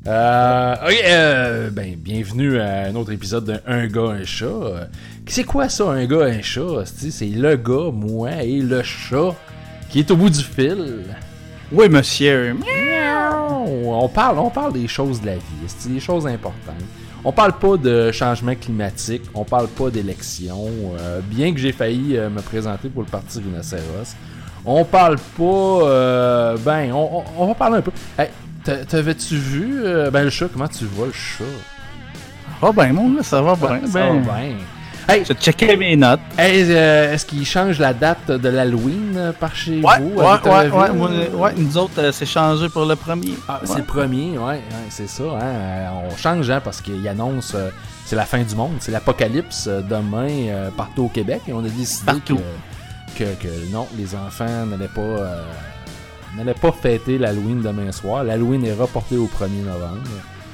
Bienvenue à un autre épisode de Un gars, un chat. C'est quoi ça, un gars, un chat? C'est le gars, moi et le chat qui est au bout du fil. Oui, monsieur. On parle des choses de la vie, c'est des choses importantes. On parle pas de changement climatique, on parle pas d'élection, bien que j'ai failli me présenter pour le parti Rhinocéros. On parle pas... on va parler un peu. Hey, t'avais-tu vu... le chat, comment tu vois le chat? Ça va bien, mon, ça va bien. Ça va bien. Hey, je checkais mes notes. Hey, est-ce qu'il change la date de l'Halloween par chez vous? Ouais, nous autres, c'est changé pour le premier. C'est le premier, ouais, c'est ça. Hein, on change, parce qu'il annonce... c'est la fin du monde, c'est l'apocalypse demain partout au Québec. Et on a décidé que non, les enfants n'allaient pas fêter l'Halloween demain soir. L'Halloween est reporté au 1er novembre.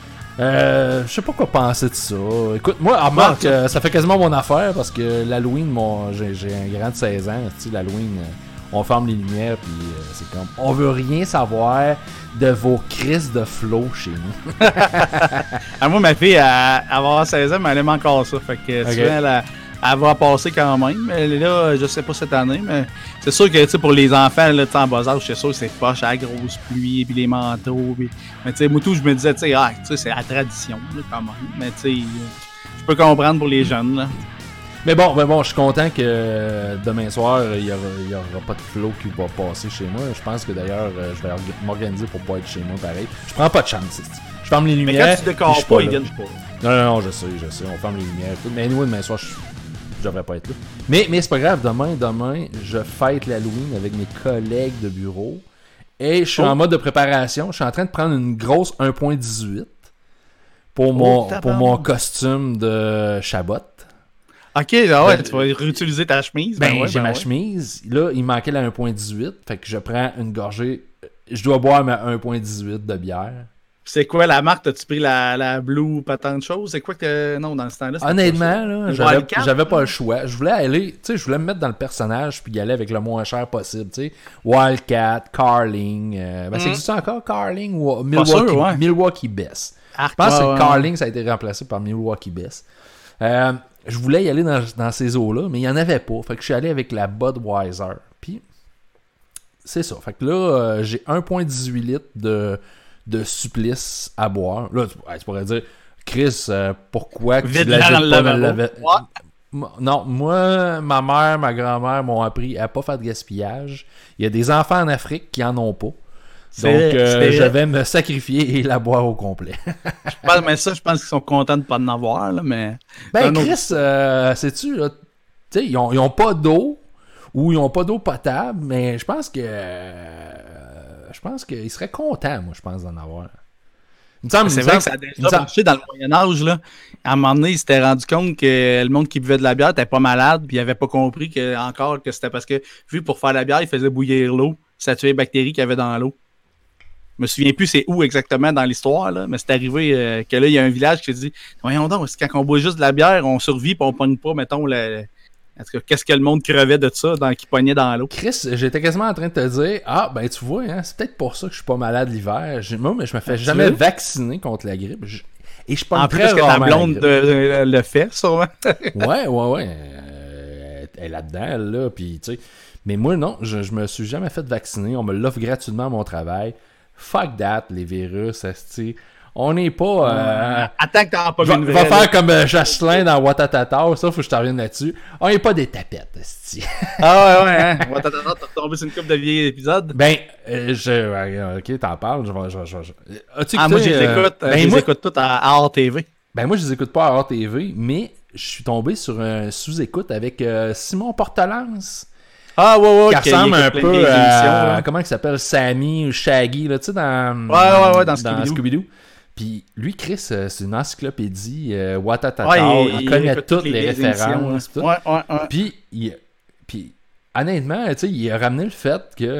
Je sais pas quoi penser de ça. Écoute, moi, Marc, ça fait quasiment mon affaire parce que l'Halloween, j'ai un grand de 16 ans. L'Halloween, on ferme les lumières, puis c'est comme... On veut rien savoir de vos crises de flow chez nous. Moi, ma fille, elle va avoir 16 ans, mais elle aime encore ça. Fait que souvent, elle va passer quand même. Mais là, je sais pas cette année, mais c'est sûr que pour les enfants là, en bas âge, c'est sûr que c'est poche à la grosse pluie, puis les manteaux. Puis... Mais tu sais, moi tout, je me disais, c'est la tradition là, quand même. Mais tu sais, je peux comprendre pour les jeunes. Là. Mais bon, je suis content que demain soir, il y aura pas de flow qui va passer chez moi. Je pense que d'ailleurs, je vais m'organiser pour pas être chez moi pareil. Je prends pas de chance. Je ferme les lumières. Mais quand tu décores pas, ils viennent pas. Non, je sais. On ferme les lumières. Tout. Mais anyway, demain soir, je devrais pas être là. Mais c'est pas grave, demain, je fête l'Halloween avec mes collègues de bureau. Et je suis en mode de préparation. Je suis en train de prendre une grosse 1.18 pour mon costume de Chabot. Ok, tu vas réutiliser ta chemise. J'ai ma chemise. Là, il manquait la 1.18. Fait que je prends une gorgée. Je dois boire ma 1.18 de bière. C'est quoi la marque? T'as-tu pris la Blue pas tant de choses? C'est quoi que... Non, dans ce temps-là, honnêtement, là, j'avais pas le choix. Je voulais aller... Tu sais, je voulais me mettre dans le personnage puis y aller avec le moins cher possible, tu sais. Wildcat, Carling... ça existe encore, Carling ou Milwaukee Best. Je pense que Carling, ça a été remplacé par Milwaukee Best. Je voulais y aller dans ces eaux-là, mais il y en avait pas. Fait que je suis allé avec la Budweiser. Puis, c'est ça. Fait que là, j'ai 1.18 litres de supplice à boire. Là, tu pourrais dire, Chris, pourquoi tu l'achètes pas dans le lavabo? Non, moi, ma mère, ma grand-mère m'ont appris à pas faire de gaspillage. Il y a des enfants en Afrique qui en ont pas. Donc, je vais me sacrifier et la boire au complet. je pense qu'ils sont contents de pas en avoir, là, mais... Chris, sais-tu, là, tu sais, ils ont pas d'eau ou ils ont pas d'eau potable, mais je pense qu'ils seraient contents, moi, je pense, d'en avoir. C'est vrai que ça a déjà marché dans le Moyen-Âge, là. À un moment donné, ils s'étaient rendu compte que le monde qui buvait de la bière n'était pas malade, puis ils n'avaient pas compris que c'était parce que, vu pour faire la bière, ils faisaient bouillir l'eau, ça tuait les bactéries qu'il y avait dans l'eau. Je me souviens plus c'est où exactement dans l'histoire, là, mais c'est arrivé que là, il y a un village qui s'est dit « Voyons donc, quand on boit juste de la bière, on survit et on pogne pas, mettons, en tout cas, qu'est-ce que le monde crevait de ça qui pognait dans l'eau? » Chris, j'étais quasiment en train de te dire « tu vois, hein, c'est peut-être pour ça que je suis pas malade l'hiver. Moi, mais je me fais jamais vacciner contre la grippe. Et je pogne très rarement. En plus que ta blonde le fait, sûrement. Ouais. Elle est là-dedans, elle, là, puis tu sais. Mais moi, non, je me suis jamais fait vacciner. On me l'offre gratuitement à mon travail. Fuck that, les virus, esti. On n'est pas... Attends que t'en as pas vu une vraie. Va faire comme Jocelyn dans Watatata, ça, faut que je t'en revienne là-dessus. On n'est pas des tapettes, esti. Hein. Watatata, t'as tombé sur une couple de vieilles épisodes. Ok, t'en parles, As-tu moi, je les écoute toutes à hors TV. Moi, je les écoute pas à hors TV, mais je suis tombé sur un sous-écoute avec Simon Portelance. Qui ressemble un peu à... Comment il s'appelle? Sammy ou Shaggy, là, tu sais, dans Scooby-Doo. Puis lui, Chris, c'est une encyclopédie, Watatata, il connaît toutes les références. Ouais. Puis honnêtement, tu sais, il a ramené le fait que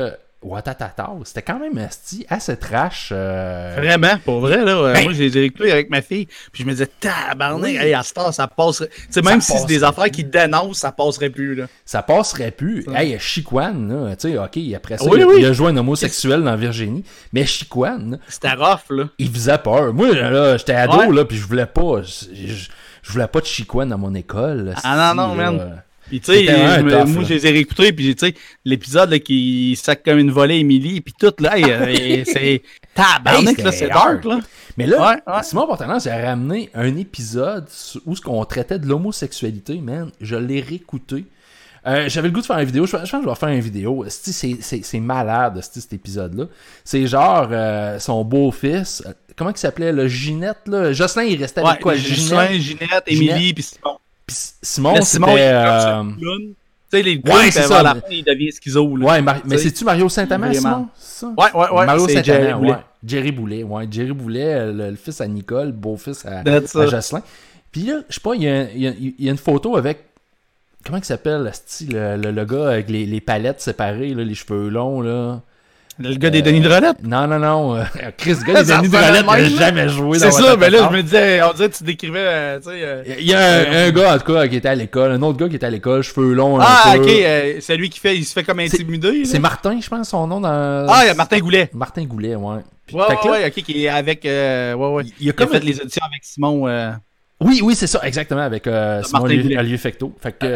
Watatata, c'était quand même assez trash. Vraiment, pour vrai, là. Moi, j'ai écouté avec ma fille, puis je me disais, tabarnak, hey, à ce temps, ça passerait. Tu sais, même si c'est des affaires qui dénoncent, ça passerait plus, là. Ça passerait plus. Hey, Chiquan, là, tu sais, OK, après ça, il a joué un homosexuel dans Virginie, mais Chiquan, c'était rough, là. Il faisait peur. Moi, là, j'étais ado, là, puis je voulais pas. Je voulais pas de Chiquan dans mon école. Non, man. Puis tu sais, moi je les ai réécoutés, puis tu sais, l'épisode là, qui sac comme une volée Émilie, puis tout, là, c'est tabarnak, là, c'est dark, là. Mais là, Simon Portelance a ramené un épisode où on traitait de l'homosexualité, man. Je l'ai réécouté. J'avais le goût de faire une vidéo. Je pense que je vais faire une vidéo. C'est malade, cet épisode-là. C'est genre son beau-fils. Comment il s'appelait, le Ginette, là? Jocelyn, il restait avec quoi? Ginette, Émilie, puis Simon. Puis Simon, c'était... Tu sais, les gars, à la fin, il devient schizo. Ouais, mais c'est-tu Mario Saint-Amand, Simon? Ouais. Mario Saint-Amand, ouais. Jerry Boulet, le fils à Nicole, beau-fils à Jocelyn. Puis là, je sais pas, il y a une photo avec... Comment il s'appelle, le gars avec les palettes séparées, là, les cheveux longs, là? Le gars des Denis de Rolette? Non. Chris, le gars des Denis de Rolette, il n'a jamais joué dans C'est ça, mais là, je me disais, on dirait que tu décrivais, tu sais... Il y a un gars, en tout cas, qui était à l'école, un autre gars qui était à l'école, cheveux longs, ok, c'est lui il se fait comme intimider. C'est Martin, je pense, son nom dans... il y a Martin Goulet. Martin Goulet, ouais. Ok, qui est avec... Il a fait les auditions avec Simon... Oui, c'est ça, exactement, avec Simon Alieu Fecteau.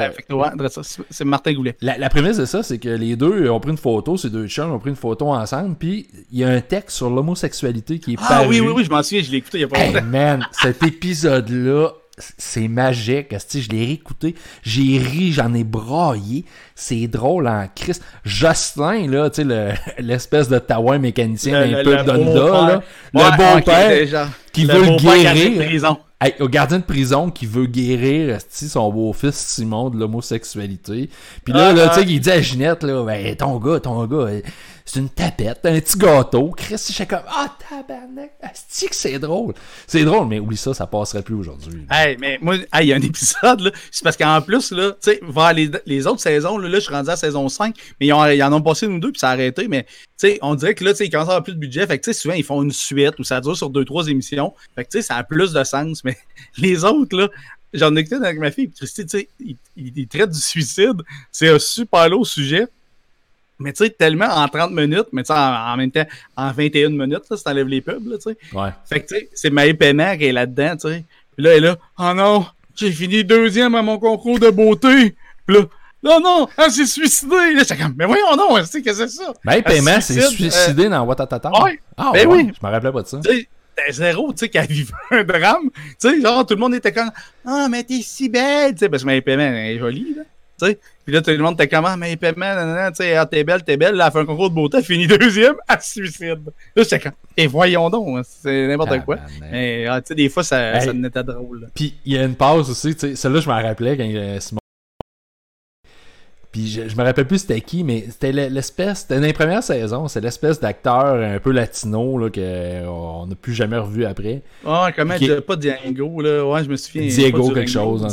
C'est Martin Goulet. La prémisse de ça, c'est que les deux ont pris une photo, ces deux chums ont pris une photo ensemble, puis il y a un texte sur l'homosexualité qui est paru. Oui, je m'en souviens, je l'ai écouté il y a pas longtemps. Hey man, cet épisode-là, c'est magique. Je l'ai réécouté, j'ai ri, j'en ai braillé. C'est drôle en Christ. Jocelyn, là, tu sais, l'espèce de taouin mécanicien un peu d'Onda, le beau-père qui veut le guérir. Hey, au gardien de prison qui veut guérir son beau-fils Simon de l'homosexualité. Puis là, tu sais, il dit à Ginette, là, ben, ton gars, c'est une tapette, un petit gâteau. Chris, je suis comme, tabarnak, c'est drôle. C'est drôle, mais oublie ça passerait plus aujourd'hui. Hey, mais moi, il y a un épisode, là, c'est parce qu'en plus, là, tu sais, vers les autres saisons, là, je suis rendu à saison 5, mais ils en ont passé nous deux, puis ça a arrêté, mais, tu sais, on dirait que là, tu sais, ils commencent à avoir plus de budget, fait que, tu sais, souvent, ils font une suite où ça dure sur 2-3 émissions, fait que, tu sais, ça a plus de sens, mais les autres, là, j'en ai écouté avec ma fille, Christy, tu sais, ils traitent du suicide, c'est un super lourd sujet. Mais tu sais, tellement en 30 minutes, mais tu sais, en même temps, en 21 minutes, là, si t'enlèves les pubs, là, tu sais. Ouais. Fait que tu sais, c'est Maë Paiement qui est là-dedans, tu sais. Puis là, elle est là, oh non, j'ai fini 2e à mon concours de beauté. Puis là, non, elle s'est suicidée. Là, j'étais comme, mais voyons non, qu'est-ce que c'est ça? Maë Paiement s'est suicidée dans Watatata. Ouais. Oui. Je me rappelais pas de ça. T'sais, zéro, tu sais, qu'elle vivait un drame. Tu sais, genre, tout le monde était comme, mais t'es si belle, tu sais, parce que Maë Paiement, elle est jolie, là. T'sais. Puis là, tout le monde était comment, mais paiement, tu sais, t'es belle, là, elle fait un concours de beauté, elle finit 2e, elle se suicide. Là, j'étais comme, et voyons donc, c'est n'importe quoi. Mais, tu sais, des fois, ça n'était drôle. Là. Puis, il y a une pause aussi, tu sais, celle-là, je m'en rappelais quand Simon. Puis, je me rappelle plus c'était qui, mais c'était c'était dans les premières saisons, c'est l'espèce d'acteur un peu latino, là, qu'on n'a plus jamais revu après. Comment pas Diego, là, ouais, je me souviens. Diego quelque chose.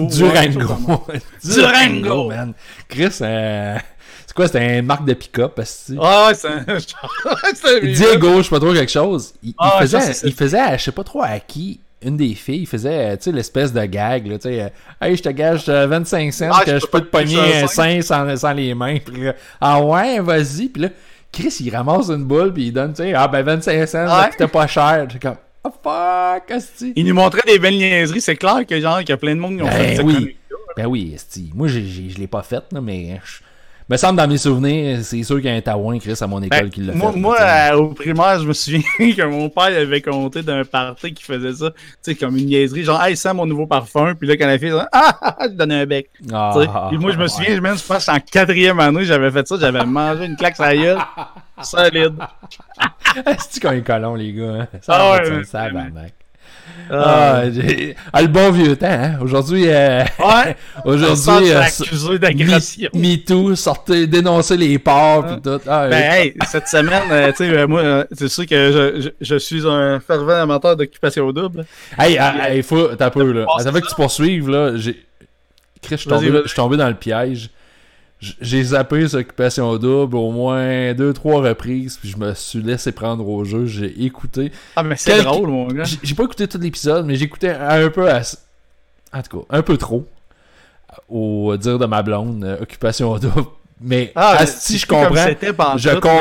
Durango, man. Chris, c'est quoi, c'était une marque de pick-up, parce que... c'est Diego, je sais pas trop quelque chose. Il faisait, je sais pas trop à qui... Une des filles faisait, tu sais, l'espèce de gag, là, tu sais, hey, je te gage 25 cents que je peux te pogner un sein sans les mains. Puis là, ouais, vas-y. Puis là, Chris, il ramasse une boule, puis il donne, tu sais, 25 cents, ça coûtait pas cher. J'ai comme, fuck, asti. Il nous montrait des belles niaiseries, c'est clair que genre, qu'il y a plein de monde qui ont fait ça. Ben oui, asti. Moi, je l'ai pas fait, là, mais... Me semble dans mes souvenirs, c'est sûr qu'il y a un taouin, Chris, à mon école qui l'a fait. Moi au primaire, je me souviens que mon père avait compté d'un party qui faisait ça, tu sais, comme une niaiserie, genre, hey, sens mon nouveau parfum, puis là, quand la fille, je donnais un bec. Puis moi, je me souviens, je pense en 4e année, j'avais fait ça, j'avais mangé une claque sur la gueule, solide. C'est-tu qu'on est colons, les gars? Hein? Ça va, mec. Le bon vieux temps, hein? Aujourd'hui, accusé d'agression. MeToo, sortez, dénoncer les porcs pis tout. Hey, cette semaine, tu sais, moi, c'est sûr que je suis un fervent amateur d'occupation double. Il faut, t'as peu, là. Ça fait que tu poursuives, là. Chris, je suis tombé dans le piège. J'ai zappé cette Occupation Double au moins 2-3 reprises, puis je me suis laissé prendre au jeu. J'ai écouté. Ah, mais c'est drôle, mon gars. J'ai pas écouté tout l'épisode, mais j'écoutais un peu en tout cas, un peu trop. Au dire de ma blonde, Occupation Double. Mais si je comprends,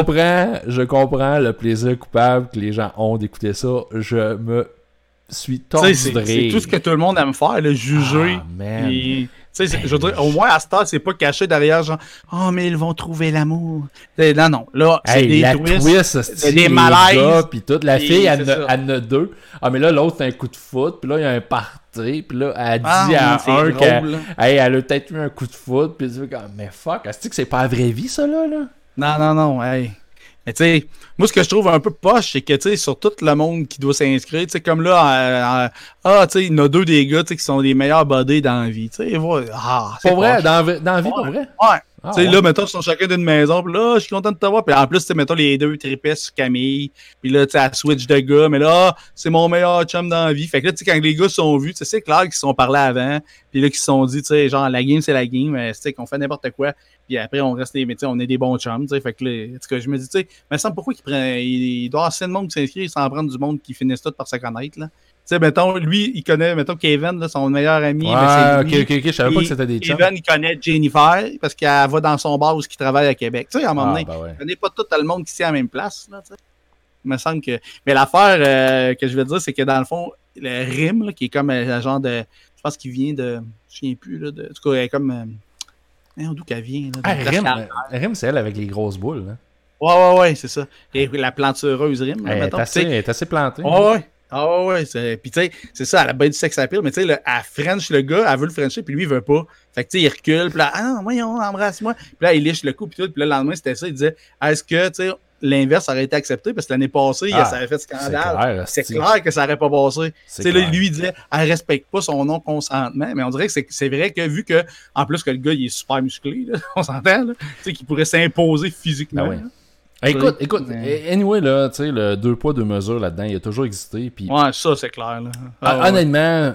je comprends le plaisir coupable que les gens ont d'écouter ça. Je me suis tordré. C'est tout ce que tout le monde aime faire, le juger. Ah, man. Je veux dire, au moins à ce temps, c'est pas caché derrière genre oh mais ils vont trouver l'amour. Non, là c'est des twists, c'est des malaises puis toute la fille elle en a 2. Ah mais là l'autre c'est un coup de foot, puis là il y a un party, puis là elle dit à un qu'elle elle a peut-être eu un coup de foot, puis tu comme mais fuck, est-ce que c'est pas la vraie vie ça là? Non, hey. Mais tu sais, moi, ce que je trouve un peu poche, c'est que, tu sais, sur tout le monde qui doit s'inscrire, tu sais, comme là, tu sais, il y en a 2 des gars, tu sais, qui sont les meilleurs buddies dans la vie, tu sais, c'est pas vrai, dans la vie, pas vrai? Ouais. Tu sais, là, mettons, ils sont chacun d'une maison, puis là, je suis content de te voir, puis en plus, tu sais, mettons, les 2 tripaient sur Camille, puis là, tu sais, elle switch de gars, mais là, c'est mon meilleur chum dans la vie. Fait que là, tu sais, quand les gars se sont vus, tu sais, c'est clair qu'ils se sont parlé avant, puis là, qu'ils se sont dit, tu sais, genre, la game, c'est la game, tu sais, qu'on fait n'importe quoi. Puis après, on reste mais tu sais, on est des bons chums, tu sais. Fait que là, en tout cas, je me dis, tu sais, mais ça, pourquoi il doit y avoir assez de monde qui s'inscrit sans prendre du monde qui finissent tout par se connaître, là. Tu sais, mettons, lui, il connaît, mettons, Kevin, là, son meilleur ami. Ouais, ok, je savais pas que c'était des chums. Kevin, il connaît Jennifer, parce qu'elle va dans son bar où il travaille à Québec. Tu sais, à un moment donné, il connaît pas tout le monde qui est à la même place, là, tu sais. Il me semble que. Mais l'affaire que je veux dire, c'est que dans le fond, le Rim, là, qui est comme un genre de. Je pense qu'il vient de. Je ne sais plus, là. En tout cas, elle est comme. D'où qu'elle vient? Là, Rim, c'est elle avec les grosses boules. Là. Ouais, c'est ça. Et la plantureuse Rim. Elle est assez plantée. Ouais. Puis tu sais, c'est ça, elle a bien du sex appeal, mais tu sais, elle French le gars, elle veut le Frencher, puis lui, il veut pas. Fait que tu sais, il recule, puis là, voyons, embrasse-moi. Puis là, il liche le coup, puis tout. Puis là, le lendemain, c'était ça. Il disait, est-ce que, tu sais, l'inverse aurait été accepté? Parce que l'année passée, ça avait fait scandale. C'est clair que ça n'aurait pas passé. Tu sais, là, lui, il disait, elle respecte pas son non-consentement. Mais on dirait que c'est vrai que, vu que, en plus que le gars, il est super musclé, là, on s'entend, là, tu sais, qu'il pourrait s'imposer physiquement. Ah ouais. Écoute, anyway, là, tu sais, le 2 poids, 2 mesures là-dedans, il a toujours existé. Puis, ouais, ça, c'est clair, là. Honnêtement,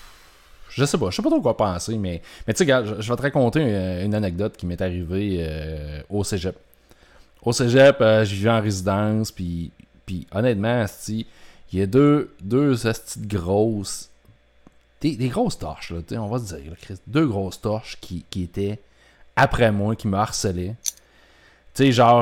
je sais pas trop quoi penser, mais tu sais, regarde, je vais te raconter une anecdote qui m'est arrivée au cégep. Au cégep, je vivais en résidence, puis honnêtement, il y a deux petites grosses, des grosses torches, là, on va se dire, là, Chris, 2 grosses torches qui étaient après moi, qui me harcelaient. Tu sais, genre,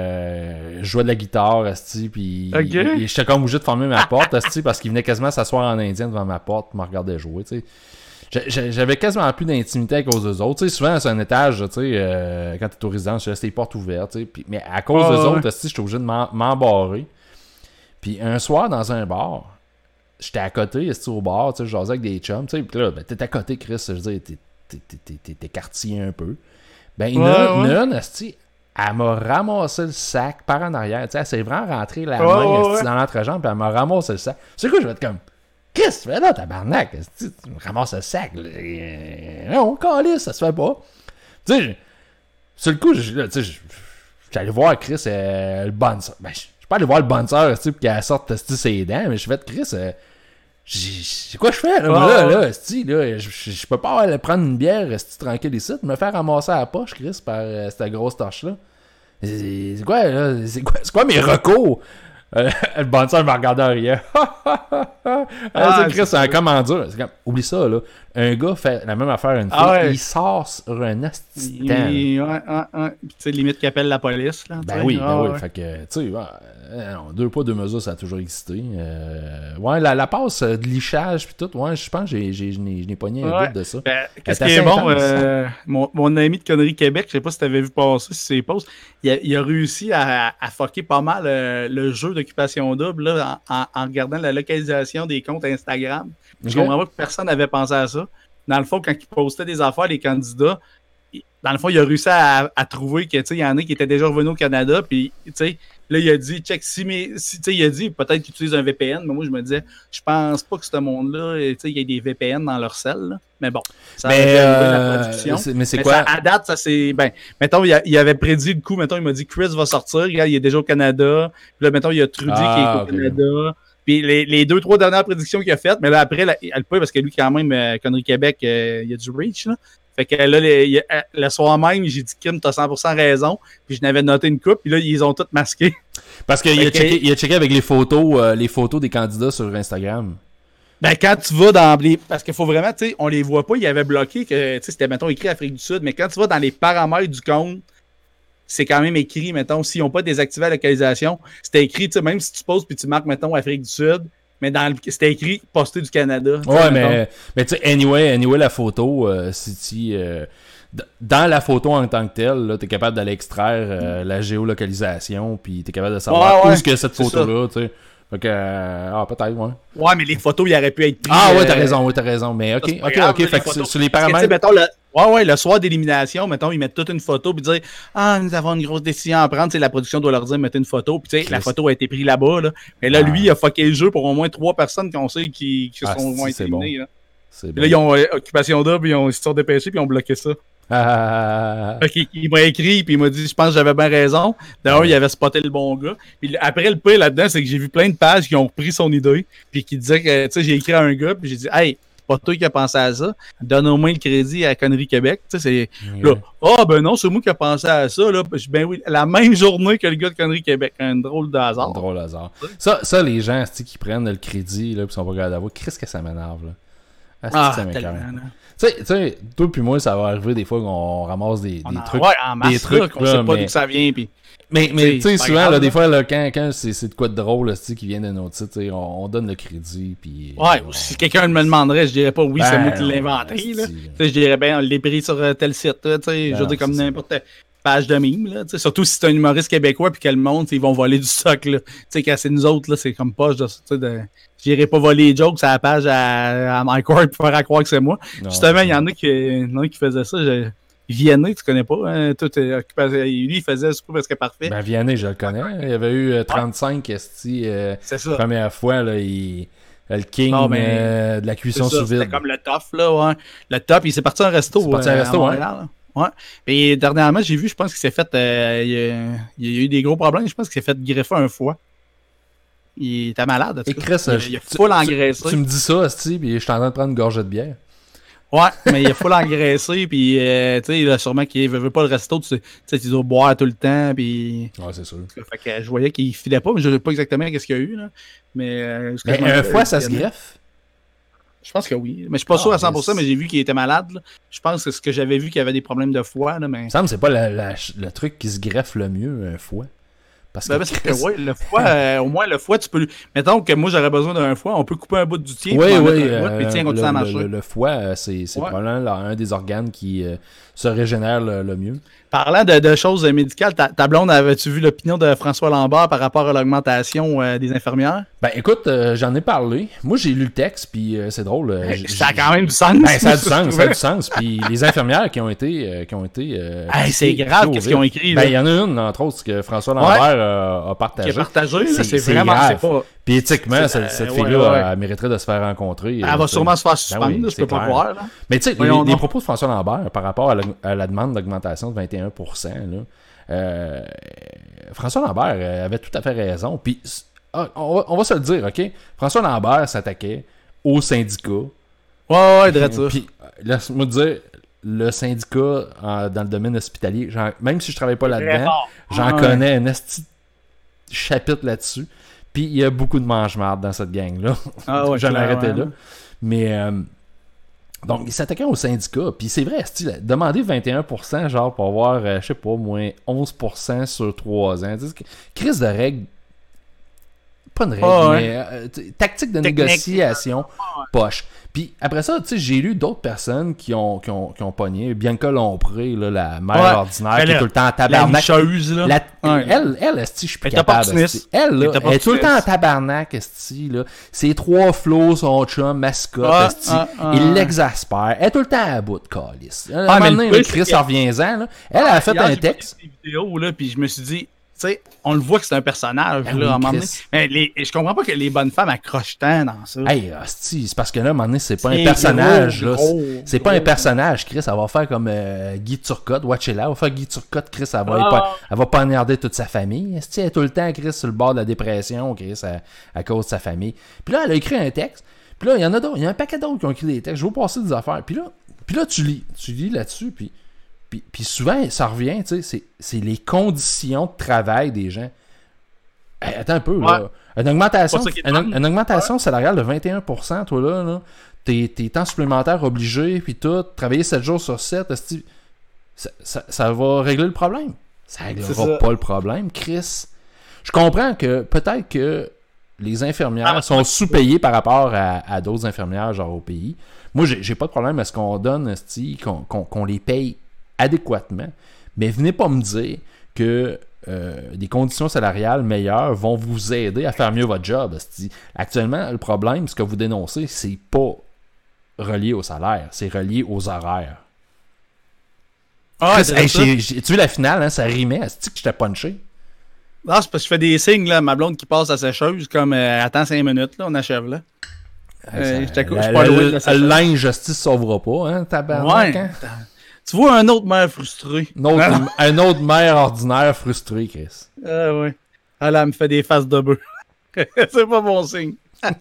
je jouais de la guitare, puis j'étais comme obligé de fermer ma porte, parce qu'il venait quasiment s'asseoir en indien devant ma porte pour me regarder jouer, tu sais. J'avais quasiment plus d'intimité à cause d'eux autres. T'sais, souvent, c'est un étage, quand t'es au résidence, je laisse les portes ouvertes. Mais à cause d'eux autres, j'étais obligé de m'embarrer. Puis un soir, dans un bar, j'étais à côté, au bar, je jasais avec des chums. Puis là, t'es à côté, Chris, je veux dire, t'es quartier un peu. Ben, une, elle m'a ramassé le sac par en arrière. Elle s'est vraiment rentrée la main dans l'entrejambe, puis elle m'a ramassé le sac. C'est quoi, je vais être comme... Qu'est-ce que tu fais là, tabarnak? Tu me ramasses le sac. Non, calisse, ça se fait pas. Tu sais, sur le coup, j'étais allé voir Chris, le bouncer. Ben, je suis pas allé voir le bouncer, pour qu'elle sorte ses dents, mais je fait Chris, c'est quoi je fais, là, je peux pas aller prendre une bière, tranquille ici, me faire ramasser à la poche, Chris, par cette grosse torche-là. C'est quoi, là? C'est quoi mes recours? Le bouncer me regardait en riant. C'est un commandeur. C'est comme, oublie ça, là. Un gars fait la même affaire à une fille, il sort sur un astitan. Puis tu sais, limite qu'il appelle la police. Là, ben oui. Fait que, tu sais, 2 poids, 2 mesures, ça a toujours existé. La passe de lichage, puis tout, je pense que je n'ai pogné un bout de ça. Ben, qu'est-ce qui est bon, mon ami de Conneries Québec, je sais pas si tu avais vu passer sur ses posts, il a réussi à fucker pas mal le jeu d'Occupation Double là, en regardant la localisation des comptes Instagram. Je comprends pas que personne n'avait pensé à ça. Dans le fond, quand ils postaient des affaires, les candidats, dans le fond, il a réussi à trouver que, tu sais, il y en a qui étaient déjà revenus au Canada, puis, tu sais, là, il a dit, check, tu sais, il a dit, peut-être qu'ils utilisent un VPN, mais moi, je me disais, je pense pas que ce monde-là, tu sais, il y ait des VPN dans leur celle, là. Mais bon, ça la production. Mais c'est quoi? À date, ça c'est, ben, mettons, il avait prédit le coup, mettons, il m'a dit, Chris va sortir, regarde, il est déjà au Canada, puis là, mettons, il y a Trudy qui est au Canada. Puis les 2-3 dernières prédictions qu'il a faites, mais là après, elle peut parce que lui, quand même, Conneries Québec, il y a du reach, là. Fait que là, le soir même, j'ai dit, Kim, t'as 100% raison. Puis je n'avais noté une coupe, puis là, ils ont toutes masqué. Parce qu'il a checké avec les photos des candidats sur Instagram. Ben, quand tu vas dans les... Parce qu'il faut vraiment, tu sais, on les voit pas, ils avaient bloqué que, tu sais, c'était, mettons, écrit Afrique du Sud, mais quand tu vas dans les paramètres du compte, c'est quand même écrit, mettons, s'ils n'ont pas désactivé la localisation, c'était écrit, tu sais, même si tu poses puis tu marques, mettons, Afrique du Sud, mais c'était écrit posté du Canada. Ouais, mais tu sais, anyway, la photo, dans la photo en tant que telle, tu es capable d'aller extraire la géolocalisation, puis tu es capable de savoir où est-ce que cette photo-là, tu sais. Fait que, peut-être, ouais. Ouais, mais les photos, il aurait pu être pris. Ouais, t'as raison. Mais ok. Fait que sur les paramètres. Mettons, le soir d'élimination, mettons, ils mettent toute une photo, puis dire, nous avons une grosse décision à prendre. T'sais, la production doit leur dire, mettez une photo, puis tu sais, la photo a été prise là-bas, là. Mais là, lui, il a fucké le jeu pour au moins 3 personnes qu'on sait qui sont été éliminées, là. Bon. Là, ils ont occupation d'œuvre, ils se sont dépêchés, puis ils ont bloqué ça. Fait qu'il m'a écrit, puis il m'a dit, je pense que j'avais bien raison. D'ailleurs, il avait spoté le bon gars. Puis après, le pire là-dedans, c'est que j'ai vu plein de pages qui ont repris son idée, puis qui disaient que, tu sais, j'ai écrit à un gars, puis j'ai dit, hey, c'est pas toi qui as pensé à ça. Donne au moins le crédit à Connerie Québec. Tu sais, c'est là. Ben non, c'est moi qui ai pensé à ça. Là. Ben oui, la même journée que le gars de Connerie Québec. Un drôle de hasard. Un drôle de hasard. Ça, les gens qui prennent le crédit, là, puis sont pas capables d'avoir, qu'est-ce que ça m'énerve, là? Ça m'énerve. Tu sais, toi puis moi, ça va arriver des fois qu'on ramasse des trucs. Ouais, en masse, là, qu'on sait pas d'où ça vient. Pis... Mais tu sais, souvent, là, des fois, là, quand c'est de quoi de drôle là, qui vient de notre site, on donne le crédit. Pis, si quelqu'un me demanderait, je dirais pas oui, c'est moi qui l'ai inventé. Je dirais, on l'ai pris sur tel site. Je veux dire, comme n'importe page de mime. Là, surtout si c'est un humoriste québécois puis qu'elle monte, ils vont voler du stock. Là. Quand c'est nous autres, là, c'est comme pas. J'irai pas voler les jokes à la page à Mike Ward pour faire croire que c'est moi. Non, justement, il y en a qui faisaient ça. Vianney, tu connais pas? Hein? Lui, il faisait super presque parfait. Ben, Vianney, je le connais. Il y avait eu 35 c'est ça. Première fois, là, le king de la cuisson sous vide. C'était comme le top, là, ouais. Le top, il s'est parti en resto. À Montréal, ouais. Et dernièrement, j'ai vu, je pense qu'il s'est fait. Il y a eu des gros problèmes. Je pense qu'il s'est fait greffer un foie. Il était malade. Et Chris, il a full engraissé. Tu me dis ça, Asti, puis je suis en train de prendre une gorgée de bière. Ouais, mais il a full engraissé, puis tu sais, il a sûrement qu'il veut pas le resto, tu sais, il doit boire tout le temps, puis. Ouais, c'est sûr. Fait que je voyais qu'il filait pas, mais je ne sais pas exactement qu'est-ce qu'il y a eu, là. Mais un foie, ça se greffe? Je pense que oui. Mais je suis pas sûr à 100%, mais j'ai vu qu'il était malade. Là. Je pense que ce que j'avais vu qu'il avait des problèmes de foie. Là, mais... Il me semble que c'est pas le truc qui se greffe le mieux, un foie. Parce que, le foie, au moins le foie, tu peux. Mettons que moi j'aurais besoin d'un foie, on peut couper un bout du tien. Oui, le foie, c'est probablement un des organes qui se régénère le mieux. Parlant de choses médicales, ta blonde, avais-tu vu l'opinion de François Lambert par rapport à l'augmentation des infirmières? Ben écoute, j'en ai parlé. Moi j'ai lu le texte, puis c'est drôle. Ça a quand même du sens. Ben, ça a du sens. Puis les infirmières qui ont été c'est grave qu'est-ce qu'ils ont écrit. Ben il y en a une, entre autres, que François Lambert a partagé. Qui a partagé, c'est vraiment grave. C'est pas... Puis éthiquement, cette fille-là elle mériterait de se faire rencontrer. Elle va sûrement se faire suspendre, je peux pas voir. Là. Mais tu sais, les propos de François Lambert par rapport à la demande d'augmentation de 21%, là, François Lambert avait tout à fait raison. Puis on va se le dire, OK? François Lambert s'attaquait aux syndicats. Ouais, direct ça. Puis laisse-moi te dire, le syndicat dans le domaine hospitalier, même si je travaille pas là-dedans, j'en connais un esti chapitre là-dessus. Puis il y a beaucoup de mange-marde dans cette gang-là. Je vais m'arrêter là. Mais donc, il s'attaquait au syndicat. Puis c'est vrai, demander 21%, genre pour avoir, je sais pas, moins 11% sur 3 ans. Crise de règles. Pas une règle, mais tactique de négociation poche. Puis après ça, tu sais, j'ai lu d'autres personnes qui ont pogné. Bianca Lompré, là, la mère ordinaire, qui est tout le temps en tabarnak. La bicheuse, là. Elle, esti, je suis plus capable. Elle, là, elle est tout le temps en tabarnak, esti, là. Ses 3 flots, son chum, mascotte, esti. Il l'exaspère. Elle est tout le temps à bout de calice. À un moment donné, Chris, reviens-en, là. Elle a fait un texte. J'ai vu des vidéos, là, puis je me suis dit, tu sais, on le voit que c'est un personnage, là, à un moment donné. Mais je comprends pas que les bonnes femmes accrochent tant dans ça. Hey, hostie, c'est parce que là, à un moment donné, c'est pas un personnage, là. C'est pas un personnage, Chris. Elle va faire comme Guy Turcotte, watch it là. Elle va faire Guy Turcotte, Chris. Elle va poignarder toute sa famille. Hostie, elle est tout le temps, Chris, sur le bord de la dépression, Chris, à cause de sa famille. Puis là, elle a écrit un texte. Puis là, il y en a d'autres. Il y a un paquet d'autres qui ont écrit des textes. Je vais vous passer des affaires. Puis là, Puis là, tu lis là-dessus, puis souvent, ça revient, tu sais, c'est les conditions de travail des gens. Hey, attends un peu, là. Une augmentation salariale de 21%, toi, là tes temps supplémentaires obligés, puis tout, travailler 7 jours sur 7, ça va régler le problème. Ça réglera pas le problème, Chris. Je comprends que peut-être que les infirmières sont sous-payées par rapport à d'autres infirmières, genre au pays. Moi, j'ai pas de problème à ce qu'on donne, qu'on les paye adéquatement. Mais venez pas me dire que des conditions salariales meilleures vont vous aider à faire mieux votre job. Actuellement, le problème, ce que vous dénoncez, c'est pas relié au salaire, c'est relié aux horaires. Tu vu la finale, hein, ça rimait. Est-ce que j'étais punché? Non, c'est parce que je fais des signes, là, ma blonde qui passe à sécheuse, comme attends 5 minutes, là, on achève là. Le linge justice sauvera pas, hein, tabarnak. Hein? Tu vois un autre maire frustré. Un autre maire ordinaire frustré, Chris. Oui. Elle me fait des faces de bœuf. C'est pas bon signe.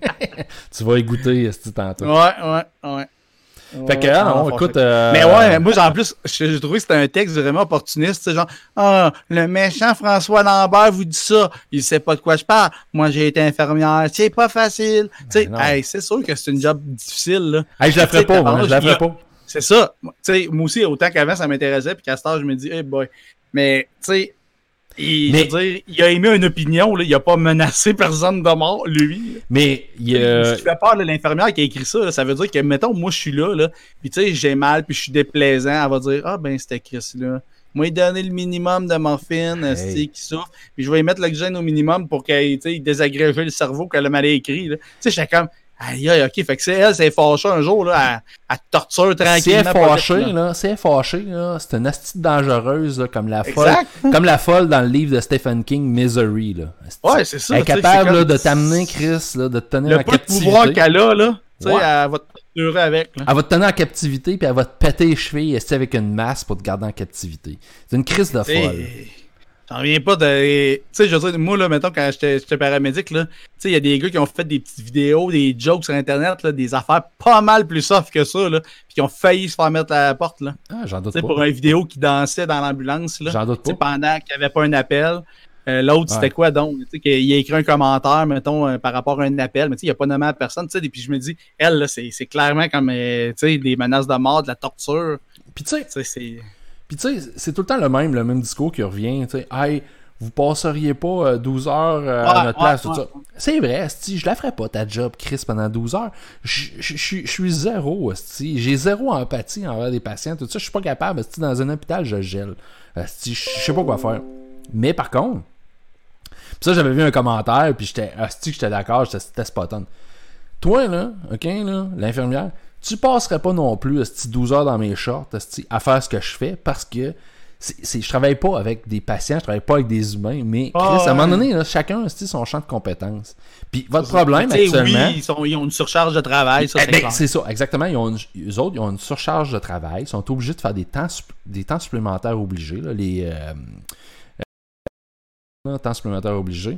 Tu vas y goûter, tantôt. Ouais. Fait que, non, écoute... Mais ouais, moi, en plus, j'ai trouvé que c'était un texte vraiment opportuniste. C'est genre, le méchant François Lambert vous dit ça. Il sait pas de quoi je parle. Moi, j'ai été infirmière. C'est pas facile. Tu sais, c'est sûr que c'est une job difficile, là. Je la ferais pas, moi. Je la ferais pas. C'est ça. Tu sais, moi aussi, autant qu'avant, ça m'intéressait. Puis qu'à ce temps, je me dis, hey boy. Mais, tu sais, je veux dire, il a émis une opinion, là, il a pas menacé personne de mort, lui. Mais ce qui fait peur de l'infirmière qui a écrit ça, là, ça veut dire que, mettons, moi je suis là, puis tu sais, j'ai mal, puis je suis déplaisant, elle va dire, ah ben c'était Chris là. Moi, il donner le minimum de morphine, qui souffre, puis je vais y mettre l'oxygène au minimum pour qu'il désagrége le cerveau qu'elle m'avait écrit. Tu sais, j'étais comme, aïe, ok, fait que c'est fâché un jour, là, elle torture tranquillement. Si elle est fâchée, là, c'est une astuce dangereuse, là, comme la folle dans le livre de Stephen King, Misery, là. Ouais, c'est ça. Elle est capable là, de t'amener, Chris, là, de te tenir en captivité. Le pouvoir qu'elle a, là, tu sais, elle va te torturer avec. Là. Elle va te tenir en captivité, puis elle va te péter les chevilles avec une masse pour te garder en captivité. C'est une crise de folle. J'en reviens pas de... Tu sais, je veux dire, moi, là, mettons, quand j'étais paramédic, là, tu sais, il y a des gars qui ont fait des petites vidéos, des jokes sur Internet, là, des affaires pas mal plus soft que ça, là, puis qui ont failli se faire mettre à la porte, là. J'en doute pas. Pour une vidéo qui dansait dans l'ambulance, là. J'en doute pas. Pendant qu'il n'y avait pas un appel. L'autre, c'était quoi, donc? Tu sais, qu'il a écrit un commentaire, mettons, par rapport à un appel, mais tu sais, il n'y a pas nommé à personne, tu sais, et puis je me dis, elle, là, c'est clairement comme, tu sais, des menaces de mort, de la torture. Puis tu sais, c'est tout le temps le même discours qui revient, tu sais, hey, vous passeriez pas 12 heures à notre place, tout ça. C'est vrai, asti, je la ferais pas ta job, Chris, pendant 12 heures. Je suis zéro, asti. J'ai zéro empathie envers des patients, tout ça. Je suis pas capable, asti, dans un hôpital, je gèle. Asti, je sais pas quoi faire. Mais par contre, pis ça, j'avais vu un commentaire, puis j'étais d'accord, c'était spot on. Toi, là, ok, là, l'infirmière, tu passerais pas non plus, asti, 12 heures dans mes shorts, asti, à faire ce que je fais, parce que je travaille pas avec des patients, je travaille pas avec des humains, mais Chris, à un moment donné, là, chacun a son champ de compétences. Puis votre problème actuellement... Oui, ils ont une surcharge de travail, ça, c'est ça, exactement. Eux autres, ils ont une surcharge de travail, ils sont obligés de faire des temps supplémentaires obligés, là, temps supplémentaires obligés.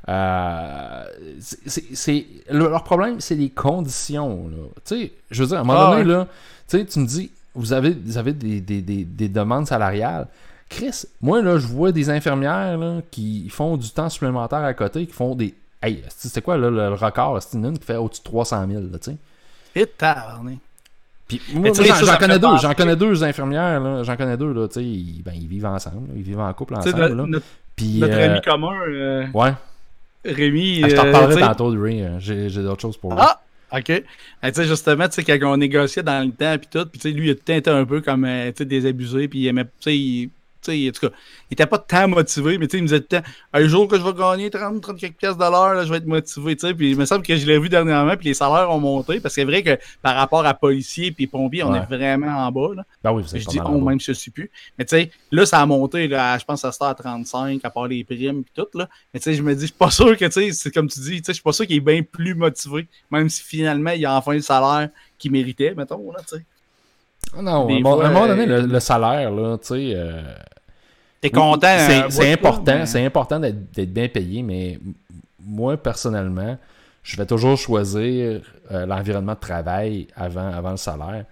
Leur problème, c'est les conditions. Tu sais, je veux dire, à un moment donné, là, tu me dis, vous avez des demandes salariales. Chris, moi, là, je vois des infirmières là, qui font du temps supplémentaire à côté, qui font des... Hey, c'est quoi là, le record? C'est une qui fait au-dessus de 300 000, là, tu sais. Et tabarné. Puis moi, j'en connais deux infirmières, là, j'en connais deux, là, tu sais, ils vivent ensemble, là, ils vivent en couple ensemble. Notre ami commun... Ouais. Rémi... je t'en reparlerai tantôt de Ray, j'ai d'autres choses pour lui. Ah! OK. Tu sais, justement, tu sais, quand on négociait dans le temps, puis tout, puis tu sais, lui, il était un peu comme, tu sais, désabusé, puis il aimait, tu sais, en tout cas, il était pas tant motivé, mais tu sais, il me disait tout le temps, un jour que je vais gagner 30 quelques piastres de l'heure, là, je vais être motivé, tu sais, puis il me semble que je l'ai vu dernièrement, puis les salaires ont monté, parce que c'est vrai que par rapport à policiers puis pompiers, on est vraiment en bas, là. Ben oui, vous êtes je dis même si je suis plus. Mais tu sais, là, ça a monté, là, je pense que ça se à 35, à part les primes puis tout, là. Mais tu sais, je me dis, je suis pas sûr que, tu sais, c'est comme tu dis, tu sais, je suis pas sûr qu'il est bien plus motivé, même si finalement, il a enfin le salaire qu'il méritait, mettons, là, tu sais. Non, à un moment donné, le salaire, là, tu sais... T'es content. C'est important d'être bien payé, mais moi, personnellement, je vais toujours choisir l'environnement de travail avant le salaire.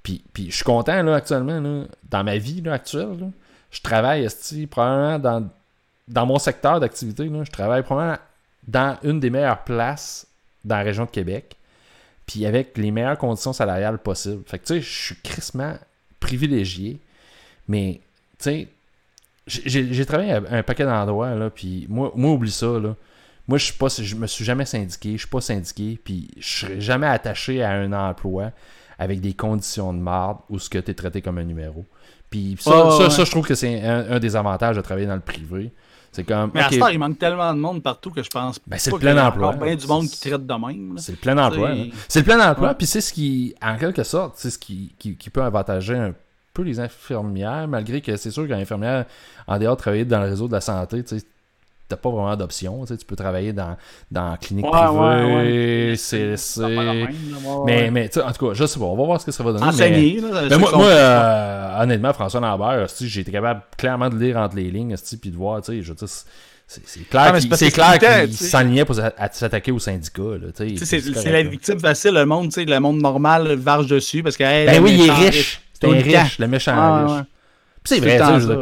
Puis je suis content, là, actuellement, là, dans ma vie là, actuelle. Là, je travaille, probablement, dans mon secteur d'activité. Là, je travaille probablement dans une des meilleures places dans la région de Québec. Puis avec les meilleures conditions salariales possibles. Fait que, tu sais, je suis crissement privilégié. Mais, tu sais, j'ai travaillé à un paquet d'endroits, là, puis moi, oublie ça, là. Moi, je me suis jamais syndiqué, je suis pas syndiqué, puis je serai jamais attaché à un emploi avec des conditions de marde où ce que tu es traité comme un numéro. Puis ça, je trouve que c'est un des avantages de travailler dans le privé. C'est comme, mais à ce temps, il manque tellement de monde partout que je pense c'est le plein emploi. Il y a bien du monde qui traite de même. Là. C'est le plein emploi. C'est le plein emploi, puis c'est ce qui, en quelque sorte, c'est ce qui peut avantager un peu les infirmières, malgré que c'est sûr qu'un infirmière, en dehors de travailler dans le réseau de la santé, tu sais, t'as pas vraiment d'option. Tu peux travailler dans clinique privée, CLC. Mais en tout cas, je sais pas. On va voir ce que ça va donner. Enseigner. Mais moi, honnêtement, François Lambert, j'ai été capable clairement de lire entre les lignes puis de voir. Je veux dire, c'est clair qu'il s'enlignait pour s'attaquer au syndicat. C'est la victime facile. Le monde normal varge dessus parce que. Ben oui, il est riche. C'est un riche, le méchant riche. Puis c'est vrai,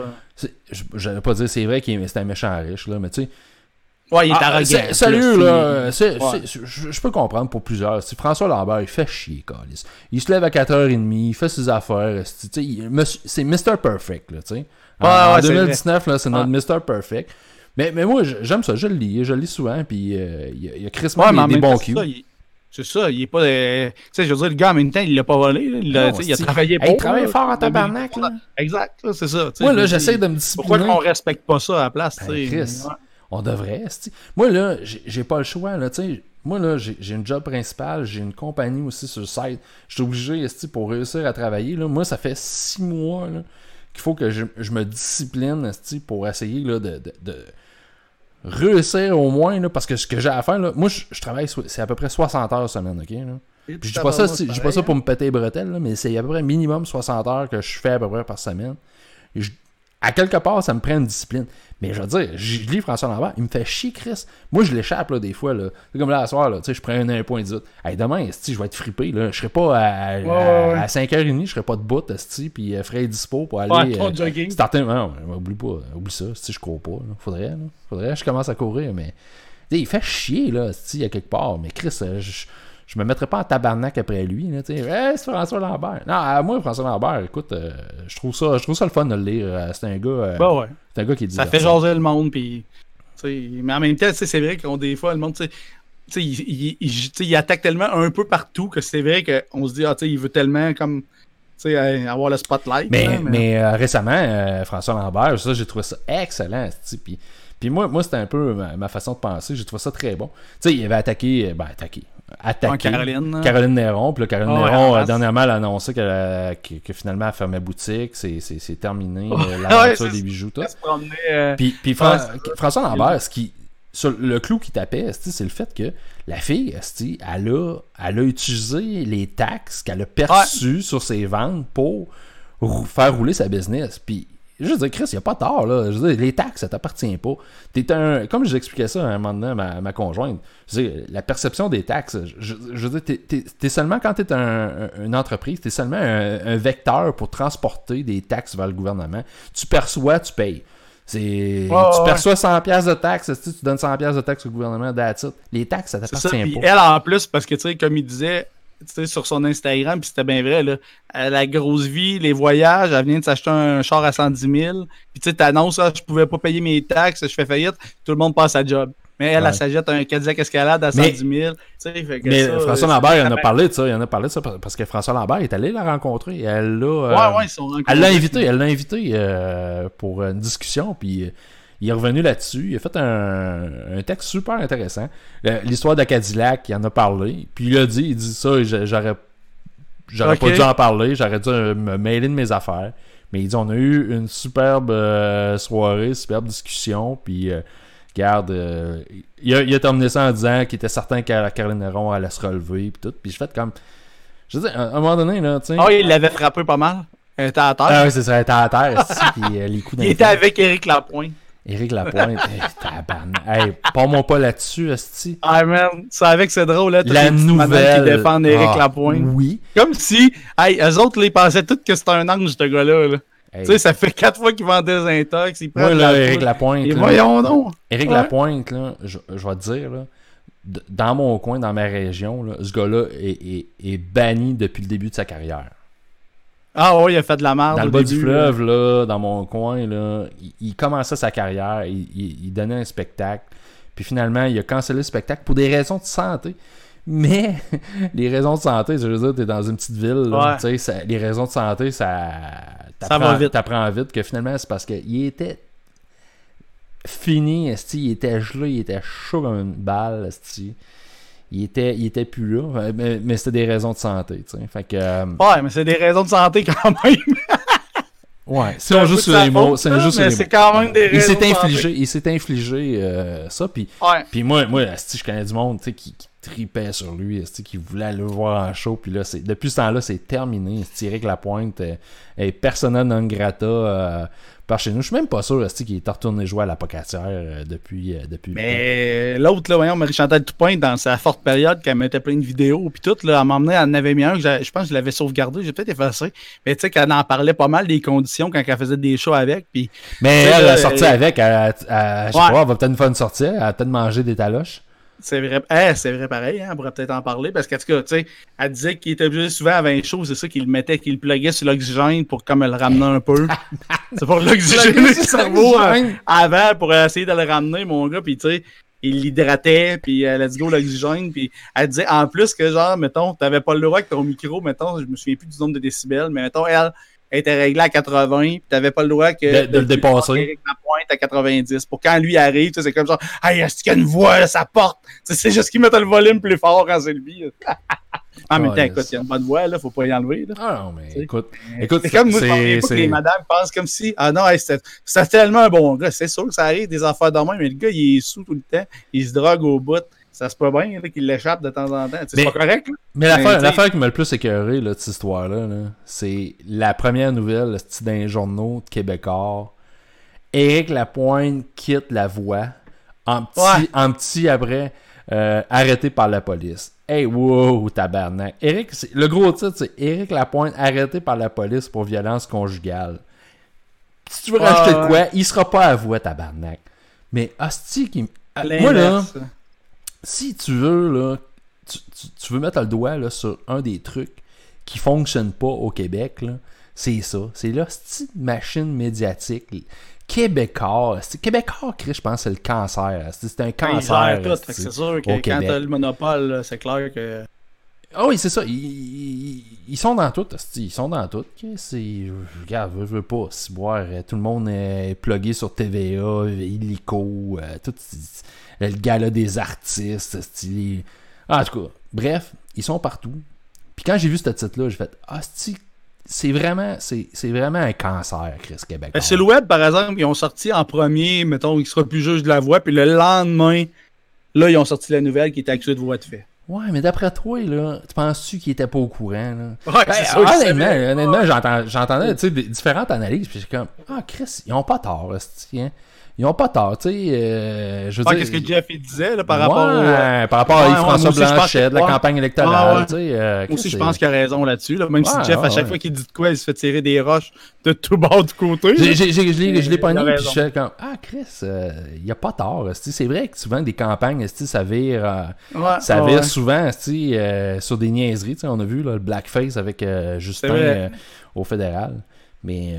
je vais pas dire c'est vrai qu'il est un méchant riche, là, mais tu sais. Ouais, il est arrogant. Sérieux, là. Je peux comprendre pour plusieurs. François Lambert, il fait chier, câlisse. Il se lève à 4h30, il fait ses affaires. C'est Mr. Perfect, là, tu sais. En 2019, là, c'est notre Mr. Perfect. Mais moi, j'aime ça, je le lis souvent, puis il y a Chris des bons cues. C'est ça, il est pas. Tu sais, je veux dire, le gars, en même temps, il l'a pas volé. Il a travaillé pour. Il travaille fort en tabarnak. Là. Exact, c'est ça. Moi, là, j'essaie de me discipliner. Pourquoi qu'on respecte pas ça à la place, tu sais? Chris, on devrait. Moi, là, j'ai pas le choix, là, tu sais. Moi, là, j'ai une job principale, j'ai une compagnie aussi sur le site. Je suis obligé, pour réussir à travailler, là. Moi, ça fait 6 mois, là, qu'il faut que je me discipline, pour essayer, là, de réussir au moins, là, parce que ce que j'ai à faire, là, moi, je travaille, c'est à peu près 60 heures semaine, OK? Là. Puis je dis pas ça pour me péter les bretelles, là, mais c'est à peu près minimum 60 heures que je fais à peu près par semaine. À quelque part, ça me prend une discipline. Mais je veux dire, je lis François Lambert, il me fait chier, Chris. Moi, je l'échappe, là, des fois, là. C'est comme là, à soir, là, tu sais, je prends un 1.18. Hey, demain, je vais être frippé, là. Je serai pas à 5h30, je serai pas debout, puis frais dispo pour aller. Starter. Non, oublie ça, je cours pas, là. Faudrait que je commence à courir, mais. Il fait chier, là, à quelque part. Mais Chris, je me mettrais pas en tabarnak après lui, là, tu sais. C'est François Lambert. Non, moi, François Lambert, écoute, je trouve ça le fun de le lire. C'est un gars. C'est un gars qui dit. Ça fait jaser le monde, puis. Mais en même temps, c'est vrai qu'on des fois, le monde, il attaque tellement un peu partout que c'est vrai qu'on se dit, il veut tellement comme. Avoir le spotlight. Mais récemment, François Lambert, ça, j'ai trouvé ça excellent, puis moi, c'était un peu ma façon de penser. J'ai trouvé ça très bon. Tu sais, il avait attaqué Caroline Néron. Puis là, Caroline Néron, dernièrement, elle a annoncé que finalement, elle fermait boutique. C'est terminé. L'aventure des bijoux, tout. Puis François Lambert, le clou qui tapait, c'est le fait que la fille, elle a utilisé les taxes qu'elle a perçues sur ses ventes pour faire rouler sa business. Puis je veux dire, Chris, il n'y a pas tort, là. Je veux dire, les taxes, ça t'appartient pas. Comme j'expliquais ça à un moment donné à ma conjointe, je veux dire, la perception des taxes, je veux dire, t'es seulement, quand t'es une entreprise, t'es seulement un vecteur pour transporter des taxes vers le gouvernement. Tu perçois, tu payes. Tu perçois 100$ de taxes, tu donnes 100$ de taxes au gouvernement, that's it. Les taxes, ça t'appartient pas. Puis elle, en plus, parce que, tu sais, comme il disait, sur son Instagram, puis c'était bien vrai, là, la grosse vie, les voyages, elle vient de s'acheter un char à 110 000, puis tu sais, t'annonces, je pouvais pas payer mes taxes, je fais faillite, tout le monde passe à job. Mais elle s'achète un Cadillac Escalade à 110 000. Mais François Lambert, il en a parlé de ça, parce que François Lambert est allé la rencontrer. Elle l'a invité pour une discussion, puis il est revenu là-dessus. Il a fait un texte super intéressant. L'histoire de Cadillac, il en a parlé. Puis il dit ça, j'aurais pas dû en parler, j'aurais dû me mêler de mes affaires. Mais il dit, on a eu une superbe soirée, superbe discussion, puis regarde, il a terminé ça en disant qu'il était certain que Caroline Néron allait se relever, puis tout. Puis je fais comme, je veux dire, à un moment donné, là, tu sais. Il l'avait frappé pas mal. Elle était à terre. Ah oui, c'est ça, elle était à terre, puis les coups il était avec Éric Lapointe. Éric Lapointe, hey, pas-moi pas là-dessus, esti. Ah, man, tu savais que c'est drôle, là. La nouvelle qui défendent Éric Lapointe. Oui. Comme si, eux autres, ils pensaient tous que c'était un ange, ce gars-là. Là. Hey. Tu sais, ça fait 4 fois qu'il vend des intox. Éric Lapointe. Et voyons donc. Éric Lapointe, là, je vais te dire, là, dans mon coin, dans ma région, là, ce gars-là est banni depuis le début de sa carrière. Ah oui, il a fait de la merde. Dans le bas du fleuve, là, dans mon coin, là, il commençait sa carrière, il donnait un spectacle. Puis finalement, il a cancellé le spectacle pour des raisons de santé. Mais les raisons de santé, je veux dire, t'es dans une petite ville, là, tu sais, les raisons de santé, ça va vite. T'apprends vite que finalement, c'est parce qu'il était fini, il était gelé, il était chaud comme une balle, il était plus là, mais c'était des raisons de santé, tu sais. Fait que, ouais, mais c'est des raisons de santé quand même. Ouais, si on joue sur les mots, c'est juste mais c'est quand même des raisons il s'est infligé ça, puis moi, je connais du monde, tu sais, qui tripait sur lui, qui voulait aller le voir en show, puis là, depuis ce temps-là, c'est terminé. Éric Lapointe est persona non grata par chez nous. Je suis même pas sûr qu'il est retourné jouer à la pocatière depuis. Mais l'autre, là, voyons, Marie-Chantal Toupin, dans sa forte période, quand elle mettait plein de vidéos, puis tout, là, elle m'emmenait, elle en avait mis un, je pense que je l'avais sauvegardé, j'ai peut-être effacé, mais tu sais, qu'elle en parlait pas mal des conditions quand elle faisait des shows avec, puis... Mais elle a sorti avec, je sais pas, elle va peut-être nous faire une sortie, elle va peut-être manger des taloches. C'est vrai, c'est vrai pareil, hein, on pourrait peut-être en parler, parce qu'en tout cas, tu sais, elle disait qu'il était obligé souvent avant un show, c'est ça, qu'il le pluguait sur l'oxygène pour comme le ramener un peu. C'est pour l'oxygéner le cerveau avant pour essayer de le ramener, mon gars, puis tu sais, il l'hydratait, puis let's go l'oxygène, puis elle disait en plus que genre, mettons, t'avais pas le droit avec ton micro, mettons, je me souviens plus du nombre de décibels, mais mettons, elle était réglée à 80, puis t'avais pas le droit de le dépasser. Éric Lapointe à 90. Pour quand lui arrive, c'est comme genre, hey, est-ce qu'il y a une voix, là, ça porte. C'est juste qu'il met le volume plus fort quand c'est lui. En même temps, écoute, il y a une bonne voix, là, faut pas y enlever. Là. Ah non, mais écoute, c'est comme moi, je que les madames pensent comme si, ah non, hey, c'est tellement un bon gars. C'est sûr que ça arrive des affaires de même, mais le gars, il est sous tout le temps, il se drogue au bout. Ça se peut bien là, qu'il l'échappe de temps en temps. C'est pas correct. Là. Mais l'affaire qui m'a le plus écœuré de cette histoire-là, c'est la première nouvelle d'un journaux de Québécois. Éric Lapointe quitte La Voix. En petit après, arrêté par la police. Hey, wow, tabarnak. Le gros titre, c'est Éric Lapointe arrêté par la police pour violence conjugale. Si tu veux rajouter de quoi, il sera pas à voix, tabarnak. Mais hostie qui... Moi, là... Si tu veux, là, tu veux mettre le doigt là, sur un des trucs qui fonctionne pas au Québec, là, c'est ça. C'est là, cette machine médiatique. Québécois, Chris, je pense que c'est le cancer. C'est un cancer. C'est sûr que quand t'as le monopole, là, c'est clair que... Ah oui, c'est ça. Ils sont dans tout. Ils sont dans tout. Regarde, je veux pas. Si boire, tout le monde est plugué sur TVA, Illico, tout... Le gala des artistes, stylé. En tout cas, bref, ils sont partout. Puis quand j'ai vu ce titre-là, j'ai fait c'est vraiment un cancer, Chris Québec. C'est le web, par exemple, ils ont sorti en premier, mettons, il sera plus juge de la voix, puis le lendemain, là, ils ont sorti la nouvelle qui était accusée de voix de fait. Ouais, mais d'après toi, là, tu penses-tu qu'ils étaient pas au courant, là? Ouais, c'est sûr. Honnêtement, j'entendais différentes analyses, puis j'ai comme, Chris, ils ont pas tort, hein? Ils ont pas tort, tu sais. Je veux dire. Qu'est-ce que Jeff il disait là, par rapport à Yves-François Blanchet, de la campagne électorale. Tu sais, aussi, je pense qu'il a raison là-dessus. Là, même si Jeff, à chaque fois qu'il dit de quoi, il se fait tirer des roches de tout bord du côté. Je l'ai pogné, puis je suis comme, Chris, il a pas tort. C'est vrai que souvent, des campagnes, ça vire souvent sur des niaiseries. On a vu là, le blackface avec Justin au fédéral. Mais.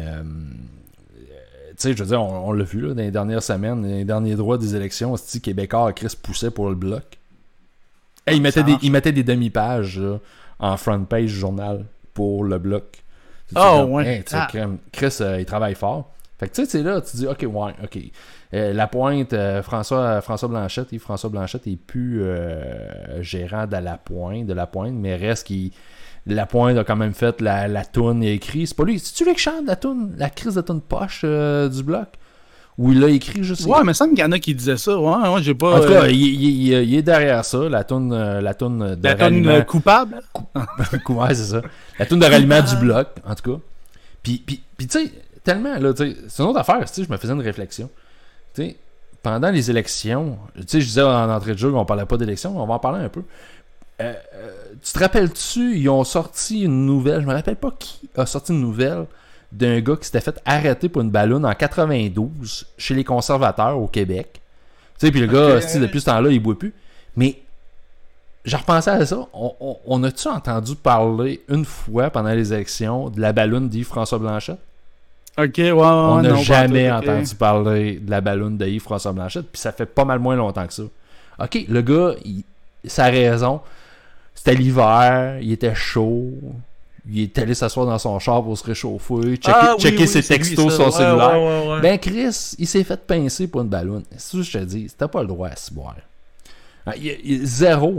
Tu sais, je veux dire, on l'a vu là, dans les dernières semaines, dans les derniers droits des élections, Québécois, Chris poussait pour le bloc. Hey, il mettait des demi-pages là, en front page du journal pour le bloc. Ouais. Chris, il travaille fort. Fait que tu sais, c'est là, tu dis, OK. Lapointe, François Blanchette, Yves-François Blanchette est plus gérant de la Pointe, mais reste qu'il... Lapointe a quand même fait la toune, il a écrit. C'est pas lui. C'est-tu lui qui chante la toune, la crise de toune poche du bloc? Ou il l'a écrit juste. Ouais, mais il me semble qu'il y en a qui disaient ça. Ouais, j'ai pas. En tout cas, il est derrière ça, la toune de ralliement. La toune coupable? Ouais, c'est ça. La toune de ralliement du bloc, en tout cas. Puis tu sais, tellement, là, tu sais, c'est une autre affaire, tu sais, je me faisais une réflexion. tu sais, pendant les élections, tu sais, je disais en entrée de jeu qu'on parlait pas d'élections, on va en parler un peu. Tu te rappelles-tu, ils ont sorti une nouvelle, je me rappelle pas qui a sorti une nouvelle d'un gars qui s'était fait arrêter pour une balloune en 92 chez les conservateurs au Québec. Tu sais, puis le gars, depuis ce temps-là, il boit plus. Mais j'ai repensé à ça. On a-tu entendu parler une fois pendant les élections de la balloune d'Yves-François Blanchette? On n'a jamais entendu parler de la balloune de Yves-François Blanchette, puis ça fait pas mal moins longtemps que ça. OK, le gars, sa raison, c'était l'hiver, il était chaud, il est allé s'asseoir dans son char pour se réchauffer, checker ses textos sur son cellulaire. Ouais. Ben Chris, il s'est fait pincer pour une balloune. C'est ce que je te dis, c'était pas le droit à se boire. Zéro,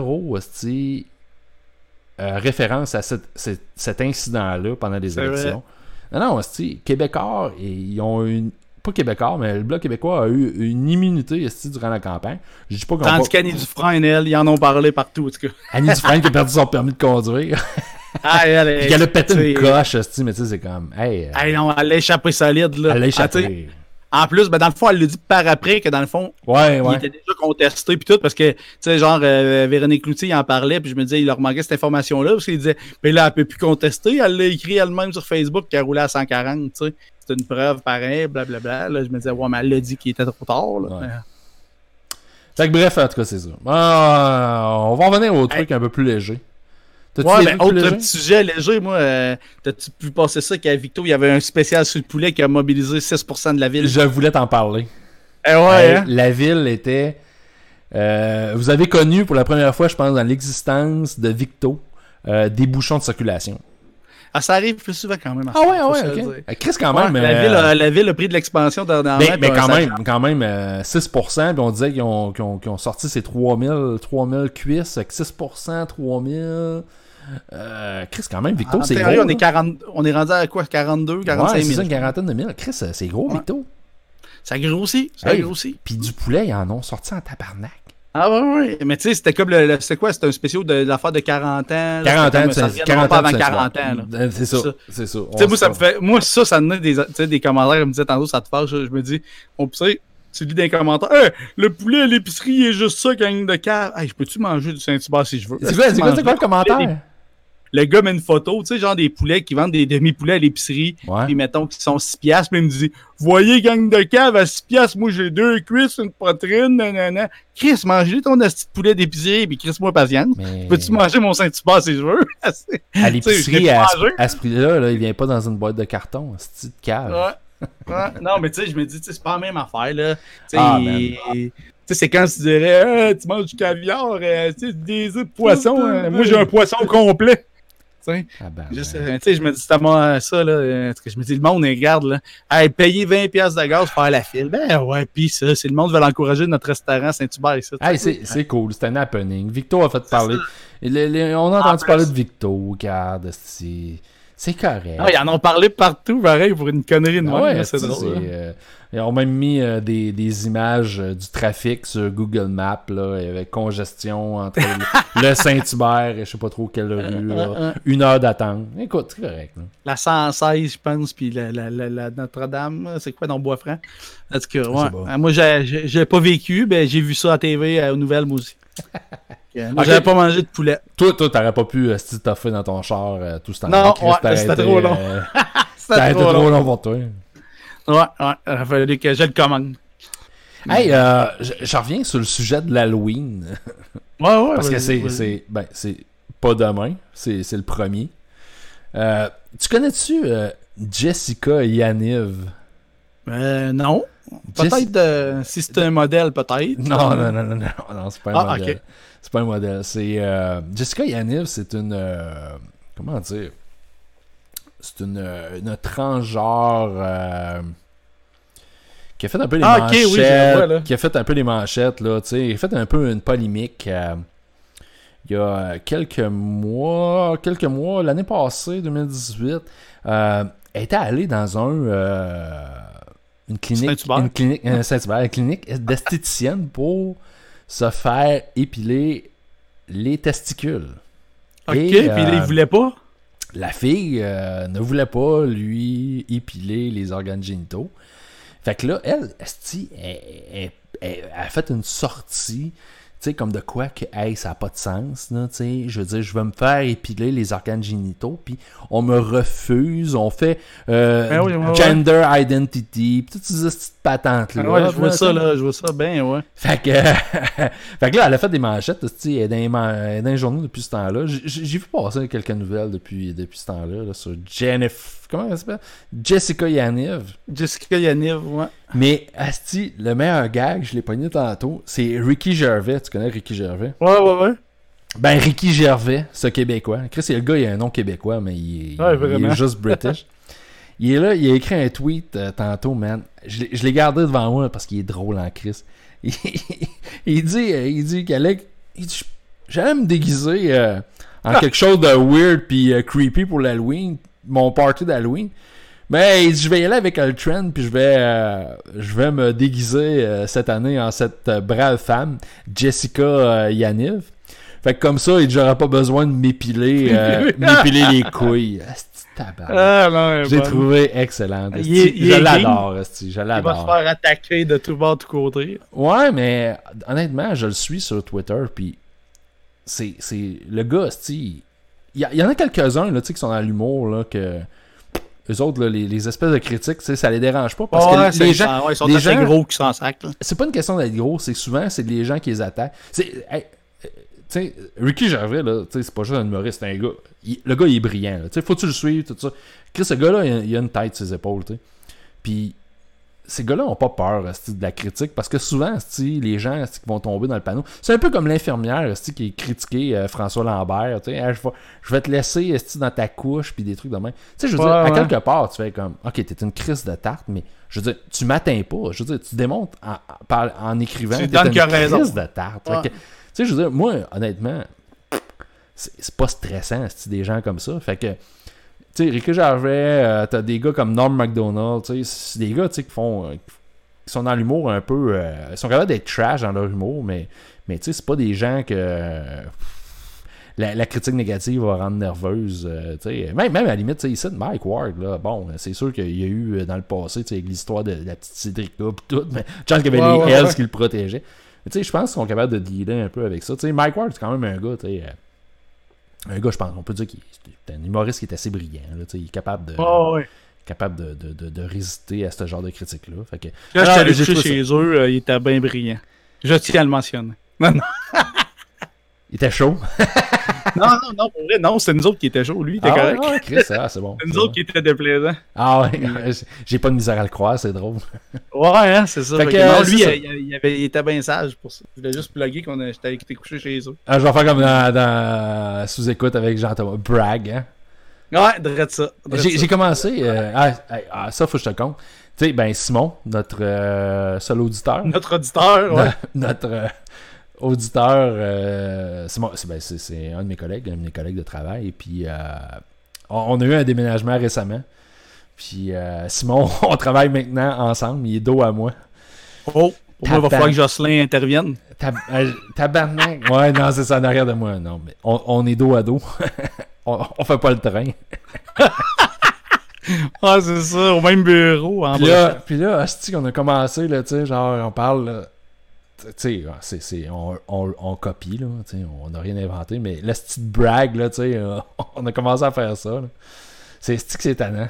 référence à cet incident-là pendant les élections. Vrai. Non, Québécois, ils ont une... Pas Québécois, mais le Bloc québécois a eu une immunité durant la campagne. Je dis pas tandis qu'Annie Dufresne, elle, ils en ont parlé partout, en tout cas. Annie Dufresne qui a perdu son permis de conduire. Puis qu'elle a pété une coche, mais tu sais, c'est comme... non, elle l'a échappé solide, là. Elle l'a échappé. En plus, dans le fond, elle l'a dit par après que dans le fond, il était déjà contesté puis tout, parce que, tu sais, genre, Véronique Cloutier, il en parlait, puis je me disais, il leur manquait cette information-là, parce qu'il disait, mais là, elle peut plus contester, elle l'a écrit elle-même sur Facebook qu'elle roulait à 140, tu sais. C'est une preuve pareille, blablabla. Là, je me disais, mais elle l'a dit qu'il était trop tard, là. Ouais. Fait que bref, en tout cas, c'est ça. On va en venir au truc un peu plus léger. Autre petit sujet léger, moi, t'as-tu pu passer ça qu'à Victo, il y avait un spécial sur le poulet qui a mobilisé 6% de la ville? Je voulais t'en parler. La ville était... vous avez connu pour la première fois, je pense, dans l'existence de Victo, des bouchons de circulation. Ça arrive plus souvent quand même. OK. Chris, quand même... La ville a pris de l'expansion dernièrement. Mais quand même 6%, puis on disait qu'ils ont sorti ces 3000 cuisses, avec 6%, 3000... Chris, quand même, Victo, c'est gros. On est rendu à quoi? 42, 45 000? C'est ça, une quarantaine de mille. Chris, c'est gros, Victo. Ça grossit. Puis du poulet, ils en ont sorti en tabarnak. Oui. Mais tu sais, c'était comme c'était quoi? C'était un spécial de l'affaire de 40 ans. 40 ans, ça avant 40 ans. C'est ça. Tu sais, moi, ça me donne des commentaires. Elle me disait tantôt, ça te fâche. Je me dis, tu lis des commentaires. Le poulet à l'épicerie est juste ça, gang de cave. Je peux-tu manger du Saint-Hubert si je veux? C'est quoi le commentaire? Le gars met une photo, tu sais, genre des poulets qui vendent des demi-poulets à l'épicerie, puis mettons qui sont 6$, puis il me dit, voyez, gang de cave, à 6$, moi j'ai 2 cuisses, une poitrine, nanana. Chris, mangez ton petit poulet d'épicerie, puis Chris, moi, patience. Peux-tu manger mon Saint-Hubert si je veux? À l'épicerie, à ce prix-là, il vient pas dans une boîte de carton, c'est de cave. Non, mais tu sais, je me dis, c'est pas la même affaire, là. Tu sais, c'est quand tu dirais, tu manges du caviar, des œufs de poisson. Moi, j'ai un poisson complet. Je me dis, c'est moi ça, là. Je me dis, le monde, regarde, là. Payer 20$ de gaz pour faire la file. Puis ça, c'est le monde veut l'encourager notre restaurant Saint-Hubert. C'est cool, c'est un happening. Victo a fait parler. On a entendu parler de Victo, regarde, c'est correct. Ils en ont parlé partout, pareil, pour une connerie de moi. C'est drôle. Ils ont même mis des images du trafic sur Google Maps, là, avec congestion entre le Saint-Hubert et je sais pas trop quelle rue. 1 heure d'attente. Écoute, c'est correct. Là. La 116, je pense, puis la Notre-Dame, c'est quoi dans Bois-Franc? En tout cas, moi, j'ai pas vécu, mais j'ai vu ça à TV, aux nouvelles, moi aussi. Moi, j'avais pas mangé de poulet. Toi, t'aurais pas pu t'offer dans ton char tout ce temps. Non, c'était trop long. C'était trop long pour toi. Ouais, il a fallu que je le commande. Hey, je reviens sur le sujet de l'Halloween. Parce que c'est pas demain, c'est le premier. Tu connais-tu Jessica Yaniv? Non. Peut-être si c'est un modèle, peut-être. Non, c'est pas un modèle. Okay. C'est pas un modèle. C'est Jessica Yaniv, c'est une comment dire? C'est une transgenre qui a fait un peu les manchettes. Qui a fait un peu les manchettes, là, tu sais. Il a fait un peu une polémique. Il y a quelques mois, l'année passée, 2018, elle était allée dans une clinique d'esthéticienne pour se faire épiler les testicules. OK, puis il voulait pas? La fille ne voulait pas lui épiler les organes génitaux. Fait que là, elle a fait une sortie, tu sais, comme de quoi que, hey, ça n'a pas de sens, là, tu sais. Je veux dire, je vais me faire épiler les organes génitaux, puis on me refuse, on fait gender identity, puis toutes ces petites patentes-là. Ouais, je vois ça bien, ouais. Fait que là, elle a fait des manchettes, tu sais, elle est dans les journaux depuis ce temps-là. J'ai vu passer quelques nouvelles depuis ce temps-là, là, sur comment elle s'appelle? Jessica Yaniv. Jessica Yaniv, ouais. Mais, asti, le meilleur gag, je l'ai pogné tantôt, c'est Ricky Gervais. Tu connais Ricky Gervais? Ouais. Ben, Ricky Gervais, ce Québécois. Chris, le gars, il a un nom québécois, mais il est juste British. Il est là, il a écrit un tweet tantôt, man. Je l'ai gardé devant moi parce qu'il est drôle en Chris. Il dit j'allais me déguiser en quelque chose de weird puis creepy pour l'Halloween, mon party d'Halloween. Mais il dit, je vais y aller avec le trend puis je vais me déguiser cette année en cette brave femme, Jessica Yaniv. Fait que comme ça, j'aurais pas besoin de m'épiler les couilles. J'ai trouvé excellent. Je l'adore. Je l'adore. Il va se faire attaquer de tout bord, de tout côté. Ouais, mais honnêtement, je le suis sur Twitter, puis c'est le gars, il y en a quelques-uns là, qui sont dans l'humour, là, que eux autres, là, les espèces de critiques, ça les dérange pas, parce que les gens, ils sont assez gros qui s'en sacrent. C'est pas une question d'être gros, c'est souvent c'est les gens qui les attaquent. Tu sais, Ricky Gervais, là, c'est pas juste un humoriste, c'est un gars. Le gars, il est brillant. Faut que tu le suives, tout ça. Chris, ce gars-là, il a une tête sur ses épaules. T'sais. Puis, ces gars-là ont pas peur de la critique parce que souvent, les gens qui vont tomber dans le panneau, c'est un peu comme l'infirmière qui est critiquée, François Lambert. Je vais te laisser dans ta couche, puis des trucs de même. Je veux dire, à quelque part, tu fais comme, ok, t'es une crise de tarte, mais je veux dire, tu m'atteins pas. Je veux dire, tu démontres en écrivant que t'es une crise de tarte. Tu sais, je veux dire, moi, honnêtement, c'est pas stressant, c'est des gens comme ça. Fait que, tu sais, Ricky Gervais, t'as des gars comme Norm Macdonald, tu sais, c'est des gars, tu sais, qui sont dans l'humour un peu, ils sont capables d'être trash dans leur humour, mais tu sais, c'est pas des gens que la critique négative va rendre nerveuse, tu sais. Même à la limite, tu sais, ici, Mike Ward, là, bon, c'est sûr qu'il y a eu dans le passé, tu sais, avec l'histoire de la petite Cédric-là, pis tout, mais je pense qu'il y avait les Hells qui le protégeaient. Tu sais, je pense qu'ils sont capables de dealer un peu avec ça. Tu sais, Mike Ward, c'est quand même un gars, tu sais, je pense, on peut dire qu'il est un humoriste qui est assez brillant, là, tu sais, il est capable de résister à ce genre de critique-là. Fait que, là, je suis allé chez eux, il était bien brillant. Je tiens à le mentionner. Non. Il était chaud. Non, pour vrai, non, c'était nous autres qui étaient chauds. Lui, il était correct. Ah, Chris, c'est bon. C'est nous autres qui étaient déplaisants. Ah ouais, j'ai pas de misère à le croire, c'est drôle. Ouais, hein, c'est ça. Fait que, non, lui, il était bien sage pour ça. Je voulais juste plugger qu'on était couché chez eux. Je vais faire comme dans Sous-écoute avec Jean-Thomas. Brag, hein. Ouais, drette ça. J'ai commencé. Ça, faut que je te compte. Tu sais, ben Simon, notre seul auditeur. Notre auditeur, ouais. Notre auditeur, c'est un de mes collègues de travail. Et puis, on a eu un déménagement récemment. Puis, Simon, on travaille maintenant ensemble. Il est dos à moi. Oh, pour moi, il va falloir que Jocelyn intervienne. Tabarnak. Ouais, non, c'est ça en arrière de moi. Non, mais on est dos à dos. on fait pas le train. Ah, c'est ça, au même bureau. Puis là, hostie, on a commencé, là, tu sais, genre, on parle, là, tu sais, on copie, là, tu sais, on n'a rien inventé, mais la petite brag, là, tu sais, on a commencé à faire ça, là. C'est tannant.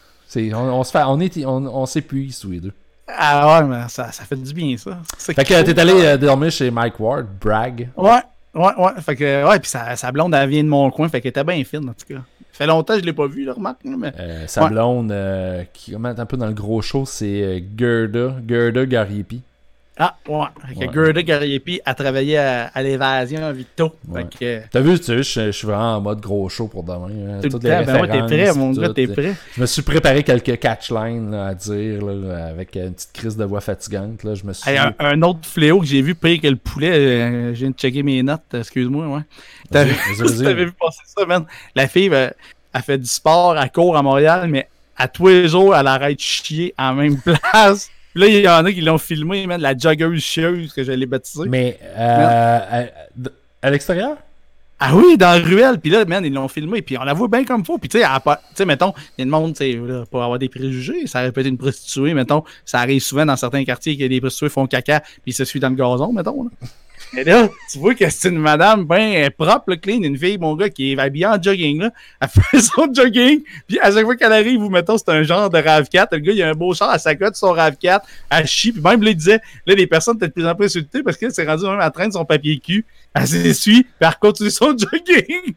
On s'épuise tous les deux. Ah ouais, mais ça fait du bien, ça. Fait que t'es allé dormir chez Mike Ward, brag. Ouais. Fait que, ouais, puis sa blonde, elle vient de mon coin, fait qu'elle était bien fine, en tout cas. Ça fait longtemps que je l'ai pas vu, là, remarque. Mais... sa blonde, qui commente un peu dans le gros show, c'est Gerda Gariepi. Ah, ouais. Fait que Gerda Gariepi a travaillé à l'évasion à Vito. Ouais. T'as vu, je suis vraiment en mode gros show pour demain. Toutes les références. Ben ouais, t'es prêt, mon gars, t'es prêt. Je me suis préparé quelques catchlines là, à dire, là, avec une petite crise de voix fatigante. Là, je me suis... un autre fléau que j'ai vu pire que le poulet, je viens de checker mes notes, excuse-moi. Ouais. T'avais vu passer ça, man. La fille, elle fait du sport, elle court à Montréal, mais à tous les jours, elle arrête de chier en même place. Puis là, il y en a qui l'ont filmé, man, la joggeuse chieuse que j'allais baptiser. Mais à l'extérieur? Ah oui, dans la ruelle. Puis là, man, ils l'ont filmé. Puis on la voit bien comme faut. Puis tu sais, mettons, il y a le monde, tu sais, pour avoir des préjugés, ça aurait pu être une prostituée, mettons. Ça arrive souvent dans certains quartiers que les prostituées font caca puis ils se suivent dans le gazon, mettons. Là. Et là, tu vois que c'est une madame bien propre, clean, une fille, mon gars, qui est habillée en jogging, là. Elle fait son jogging, puis à chaque fois qu'elle arrive, vous mettons, c'est un genre de RAV4. Le gars, il a un beau char à sa cote, son RAV4, elle chie, puis même, là, il disait, là, les personnes étaient de plus en plus insultées parce qu'elle s'est rendue même à traîner son papier cul. Elle s'essuie, puis elle continue son jogging.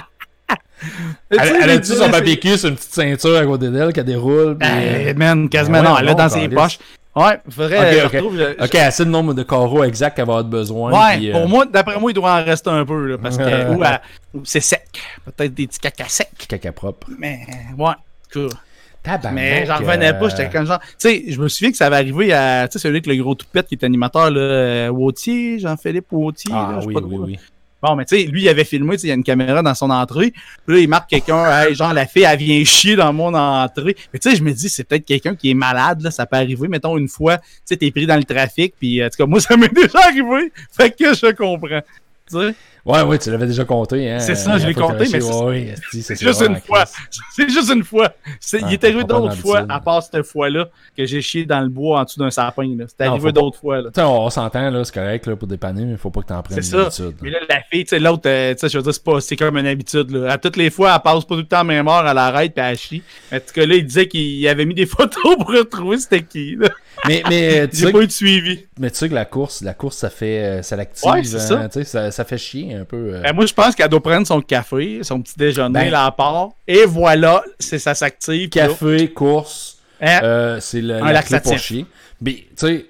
Elle a-tu son papier cul sur une petite ceinture à côté d'elle qui déroule? Puis, man, quasiment non, elle l'a dans ses poches. Ouais, faudrait. Ok, assez le nombre de carreaux exact qu'elle va avoir besoin. Ouais, puis, pour moi, d'après moi, il doit en rester un peu, là, parce que. Ou c'est sec. Peut-être des petits caca secs. Caca propre. Mais, ouais, cool. Tabarnak, mais j'en revenais pas, j'étais comme genre. Tu sais, je me souviens que ça avait arrivé à. Tu sais, celui avec le gros toupette qui est animateur, là, Wautier, Jean-Philippe Wautier. Ah, là, oui. Bon, mais tu sais, lui, il avait filmé, tu sais, il y a une caméra dans son entrée. Puis là, il marque quelqu'un, hey, genre, la fille, elle vient chier dans mon entrée. Mais tu sais, je me dis, c'est peut-être quelqu'un qui est malade, là, ça peut arriver. Mettons, une fois, tu sais, t'es pris dans le trafic, puis en tout cas, moi, ça m'est déjà arrivé. Fait que je comprends. Tu sais? Ouais, tu l'avais déjà compté, hein. C'est ça, je l'ai compté, mais c'est juste une fois. C'est juste une fois. Il est arrivé d'autres fois, à part cette fois-là, que j'ai chié dans le bois en dessous d'un sapin. C'est arrivé d'autres fois. Là. On s'entend, là, c'est correct là, pour dépanner, mais il faut pas que t'en prennes une habitude. Mais là, la fille, tu sais, l'autre, je veux dire, c'est comme une habitude. Là. À toutes les fois, elle passe pas tout le temps à même heure, elle arrête puis elle chie. En tout cas, là, il disait qu'il avait mis des photos pour retrouver c'était qui. Là. Mais j'ai pas eu de suivi. Mais tu sais que la course, ça fait, ça l'active. Ouais, c'est ça fait chier un peu. Moi, je pense qu'elle doit prendre son café, son petit déjeuner là à part. Et voilà, ça s'active. Café, là. Course, c'est la clé pour chier. Mais tu sais,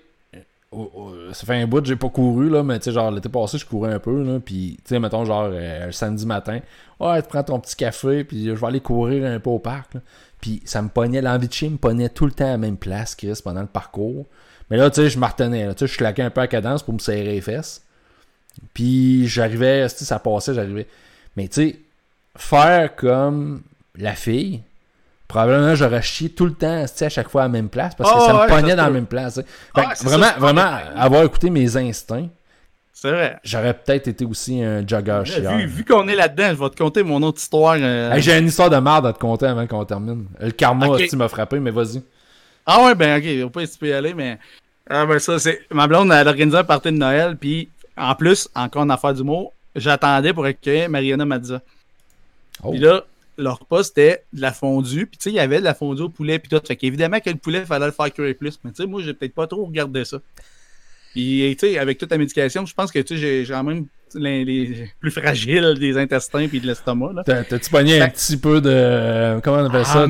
ça fait un bout que j'ai pas couru, là, mais tu sais, genre l'été passé, je courais un peu, là, puis tu sais, mettons, genre, un samedi matin, ouais, tu prends ton petit café, puis je vais aller courir un peu au parc, là. Puis ça me pognait, l'envie de chier me pognait tout le temps à la même place, Chris, pendant le parcours. Mais là, tu sais, je me retenais, tu sais, je claquais un peu à cadence pour me serrer les fesses. Puis j'arrivais, ça passait, j'arrivais. Mais tu sais, faire comme la fille, probablement j'aurais chié tout le temps à chaque fois à la même place parce que ça me pognait dans la même place. Fait vraiment, avoir écouté mes instincts, c'est vrai. J'aurais peut-être été aussi un jogger chieur. Vu qu'on est là-dedans, je vais te conter mon autre histoire. J'ai une histoire de merde à te conter avant qu'on termine. Le karma, tu m'as frappé, mais vas-y. Ah ouais, ben ok, on peut tu peux y aller, mais. Ah ben ça, c'est. Ma blonde, elle organisait un party de Noël, puis en plus, encore une affaire d'humour, j'attendais pour accueillir Mariana Mazza. Puis là, leur repas, c'était de la fondue. Puis tu sais, il y avait de la fondue au poulet, puis tout. Fait qu'évidemment que le poulet, il fallait le faire cuire plus. Mais tu sais, moi, j'ai peut-être pas trop regardé ça. Puis tu sais, avec toute la médication, je pense que tu sais, j'ai quand même les plus fragiles des intestins puis de l'estomac. T'as-tu pogné un petit peu de. Comment on appelle ça?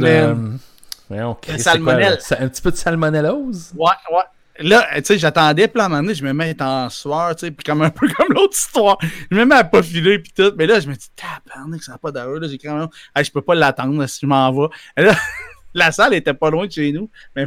Salmonelle. Un petit peu de salmonellose? Ouais. Là, tu sais, j'attendais, puis à un moment donné, je me mets en sueur, tu sais, puis comme un peu comme l'autre histoire. Je me mets à pas filer, puis tout. Mais là, je me dis, tabarnak, ça n'a pas d'allure. Là, j'ai quand même, je peux pas l'attendre si je m'en vais. Et là, la salle était pas loin de chez nous. Mais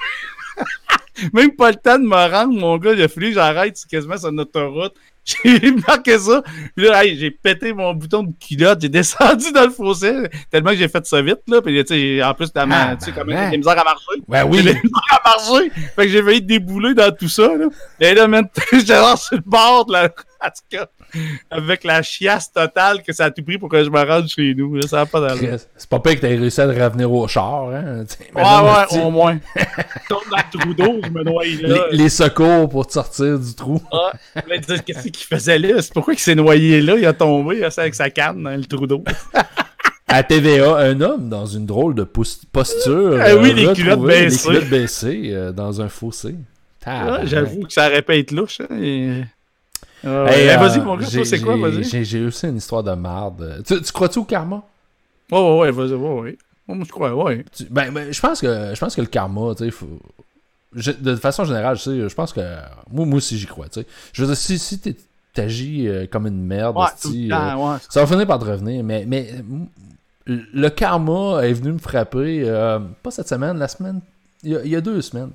même pas le temps de me rendre, mon gars. Il a fallu que j'arrête quasiment sur notre autoroute. J'ai marqué ça. Puis là, j'ai pété mon bouton de culotte. J'ai descendu dans le fossé tellement que j'ai fait ça vite. Là. Puis, tu sais, en plus, tu sais, comme j'ai de misère à marcher. Ouais, oui. J'ai de misère à marcher. Fait que j'ai failli débouler dans tout ça. Là. Et là, man, j'étais là sur le bord de la. En tout cas, avec la chiasse totale que ça a tout pris pour que je me rende chez nous. Là, ça n'a pas d'allure. C'est pas pire que t'aies réussi à revenir au char. Hein? Ouais, au moins. Je tombe dans le trou d'eau, je me noie là. Les secours pour te sortir du trou. Ouais. Qu'est-ce qu'il faisait là? C'est pourquoi il s'est noyé là? Il a tombé avec sa canne dans le trou d'eau. À TVA, un homme dans une drôle de posture. Oui, les culottes baissées. Les culottes baissées dans un fossé. J'avoue que ça aurait pu être louche. Hein, vas-y, mon gars, c'est quoi? Vas-y. J'ai aussi une histoire de merde. Tu crois-tu au karma? Ouais, vas-y, ouais. Moi, je crois, ouais. Je pense que le karma, tu sais, de façon générale, tu sais, je pense que moi aussi j'y crois, tu sais. Je veux dire, si t'agis comme une merde, ça va finir par te revenir, mais le karma est venu me frapper, pas cette semaine, la semaine, il y a 2 semaines.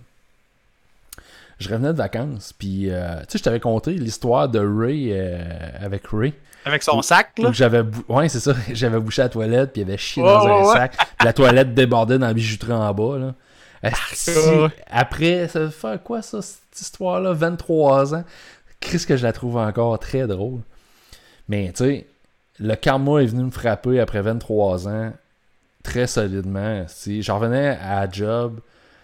Je revenais de vacances, puis tu sais, je t'avais conté l'histoire de Ray avec Ray. Avec son sac, là? Ouais, c'est ça. J'avais bouché la toilette, puis il avait chié dans un sac. Puis la toilette débordait dans la bijouterie en bas, là. Après, ça fait quoi, ça, cette histoire-là? 23 ans. Qu'est-ce que je la trouve encore très drôle. Mais, tu sais, le karma est venu me frapper après 23 ans, très solidement. J'en revenais à la job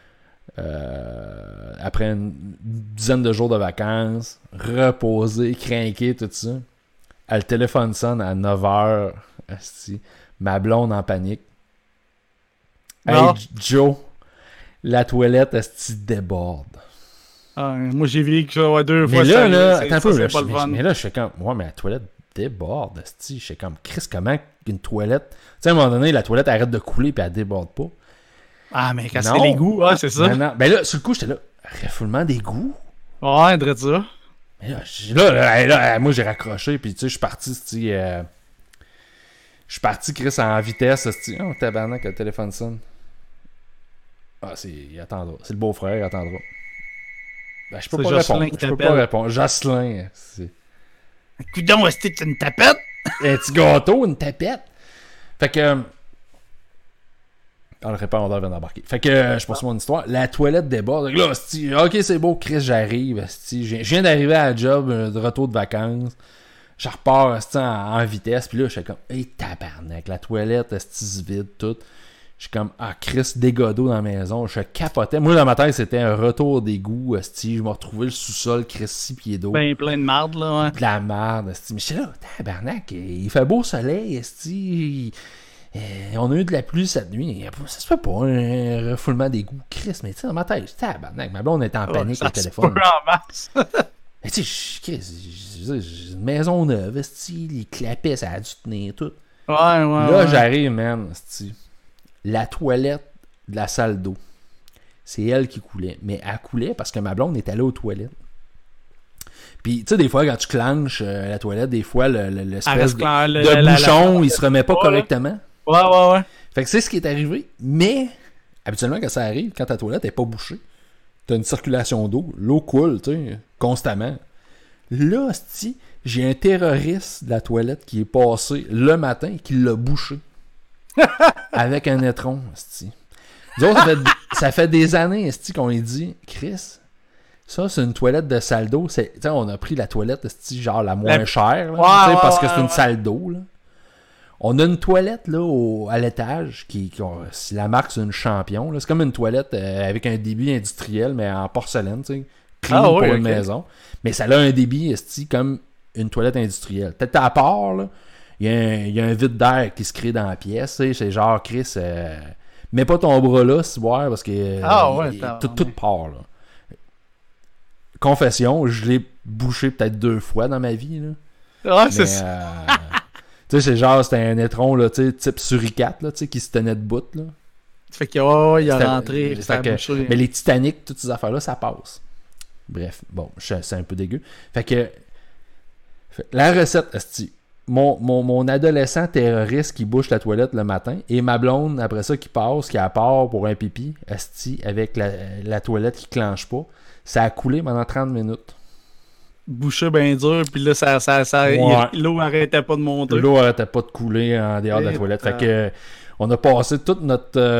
après une dizaine de jours de vacances, reposé, craqué, tout ça. Le téléphone sonne à 9h. Ma blonde en panique. Non. Hey, Joe, la toilette, déborde. Moi, j'ai vu que ça 2 fois. Mais là, attends un peu. Mais là, je fais comme... Ouais, mais la toilette déborde, je fais comme... Chris, comment une toilette... Tu sais, à un moment donné, la toilette arrête de couler puis elle déborde pas. Ah, mais quand c'est l'égout, c'est ça. Non. Ben là, sur le coup, j'étais là... Refoulement d'égout? Ouais, dirait ça. Mais là, moi, j'ai raccroché puis tu sais, je suis parti, je suis parti, Chris, en vitesse. Oh, tabarnak, le téléphone sonne. Il attendra. C'est le beau-frère, il attendra. Ben, je peux pas répondre. Je peux pas répondre. Jocelyn. Coudon, est-ce que c'est une tapette? Un petit gâteau, une tapette. Fait que... le répondeur vient d'embarquer. Fait que je poursuis mon histoire. La toilette déborde. Là, ok, c'est beau, Chris, j'arrive. Je viens d'arriver à la job, de retour de vacances. Je repars en vitesse. Puis là, je suis comme, hey, tabarnak, la toilette, se vide, tout. Je suis comme, Chris, dégâts d'eau dans la maison. Je capotais. Moi, dans ma tête, c'était un retour d'égout. Je me retrouvais le sous-sol, Chris, 6 pieds d'eau. Ben, plein de marde, là, ouais. De la marde, mais je suis là, tabarnak, il fait beau soleil, on a eu de la pluie cette nuit. Ça se fait pas, un refoulement d'égout. Chris, mais tu sais, dans ma tête, tabarnak, ma blonde était en panique au téléphone. En masse. Mais tu sais, j'ai une maison neuve, les clapets, ça a dû tenir tout. Ouais. Là, j'arrive, man, la toilette de la salle d'eau. C'est elle qui coulait. Mais elle coulait parce que ma blonde est allée aux toilettes. Puis, tu sais, des fois, quand tu clenches la toilette, des fois, l'espèce de bouchon, il se remet pas correctement. Ouais. Fait que c'est ce qui est arrivé. Mais, habituellement, quand ça arrive, quand ta toilette n'est pas bouchée, t'as une circulation d'eau. L'eau coule, tu sais, constamment. Là, j'ai un terroriste de la toilette qui est passé le matin et qui l'a bouché. Avec un étron, ça fait des années, qu'on lui dit, Chris, ça, c'est une toilette de salle d'eau. On a pris la toilette, genre la moins chère, là, parce que c'est une salle d'eau, là. On a une toilette là à l'étage si la marque c'est une Champion, là, c'est comme une toilette avec un débit industriel mais en porcelaine, tu sais, clean pour une maison. Mais ça a un débit comme une toilette industrielle. Peut-être à part là, il y a un vide d'air qui se crée dans la pièce, c'est genre Chris, mets pas ton bras là, parce que tout part là. Confession, je l'ai bouché peut-être 2 fois dans ma vie là. Ouais, c'est ça. Tu sais, c'était un étron, là, type suricate, là, qui se tenait debout, là. Fait qu'il il a rentré. Mais les Titanic, toutes ces affaires-là, ça passe. Bref, bon, c'est un peu dégueu. Fait que la recette, mon adolescent terroriste qui bouche la toilette le matin, et ma blonde, après ça, qui passe, qui a part pour un pipi, avec la toilette qui clenche pas, ça a coulé pendant 30 minutes. Bouché bien dur, puis là, l'eau arrêtait pas de monter. L'eau arrêtait pas de couler en dehors de la toilette. Fait que on a passé toutes nos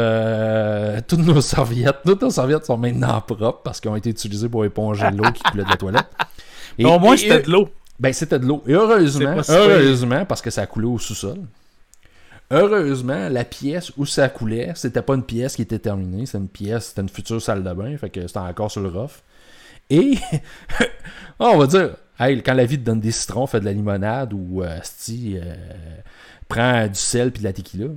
serviettes. Toutes nos serviettes sont maintenant propres parce qu'elles ont été utilisées pour éponger l'eau qui coulait de la toilette. Et au moins, c'était de l'eau. Ben, c'était de l'eau. Et heureusement, parce que ça a coulé au sous-sol. Heureusement, la pièce où ça coulait, c'était pas une pièce qui était terminée. C'était une future salle de bain. Fait que c'était encore sur le rough. Et, on va dire, hey, quand la vie te donne des citrons, fais de la limonade ou prends du sel puis de la tequila.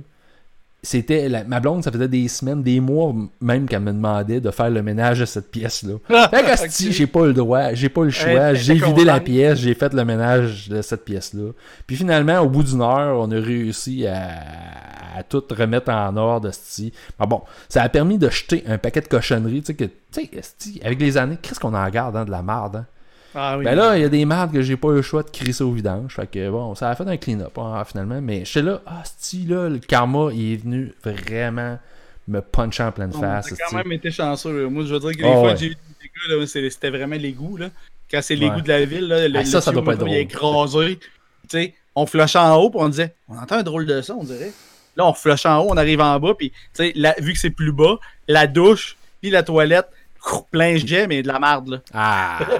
Ma blonde, ça faisait des semaines, des mois même qu'elle me demandait de faire le ménage de cette pièce-là. Fait que okay. J'ai pas le droit, j'ai pas le choix, j'ai vidé la pièce, j'ai fait le ménage de cette pièce-là. Puis finalement, au bout d'une heure, on a réussi à tout remettre en ordre. Mais bon, ça a permis de jeter un paquet de cochonneries, tu sais, avec les années, qu'est-ce qu'on en garde, de la marde, hein? Ah oui, ben là, il y a des mardes que j'ai pas eu le choix de crisser au vidange. Fait que bon, ça a fait un clean-up finalement. Mais je sais là, là, le karma, il est venu vraiment me puncher en pleine face. T'as quand même été chanceux. Moi, je veux dire que les fois que j'ai eu des dégâts, c'était vraiment l'égout. Là. Quand c'est l'égout de la ville, là, ça doit pas être drôle. Il est écrasé. T'sais, on flushait en haut, puis on disait, on entend un drôle de son, on dirait. Là, on flushait en haut, on arrive en bas, puis vu que c'est plus bas, la douche, puis la toilette, plein jet, mais de la marde, là.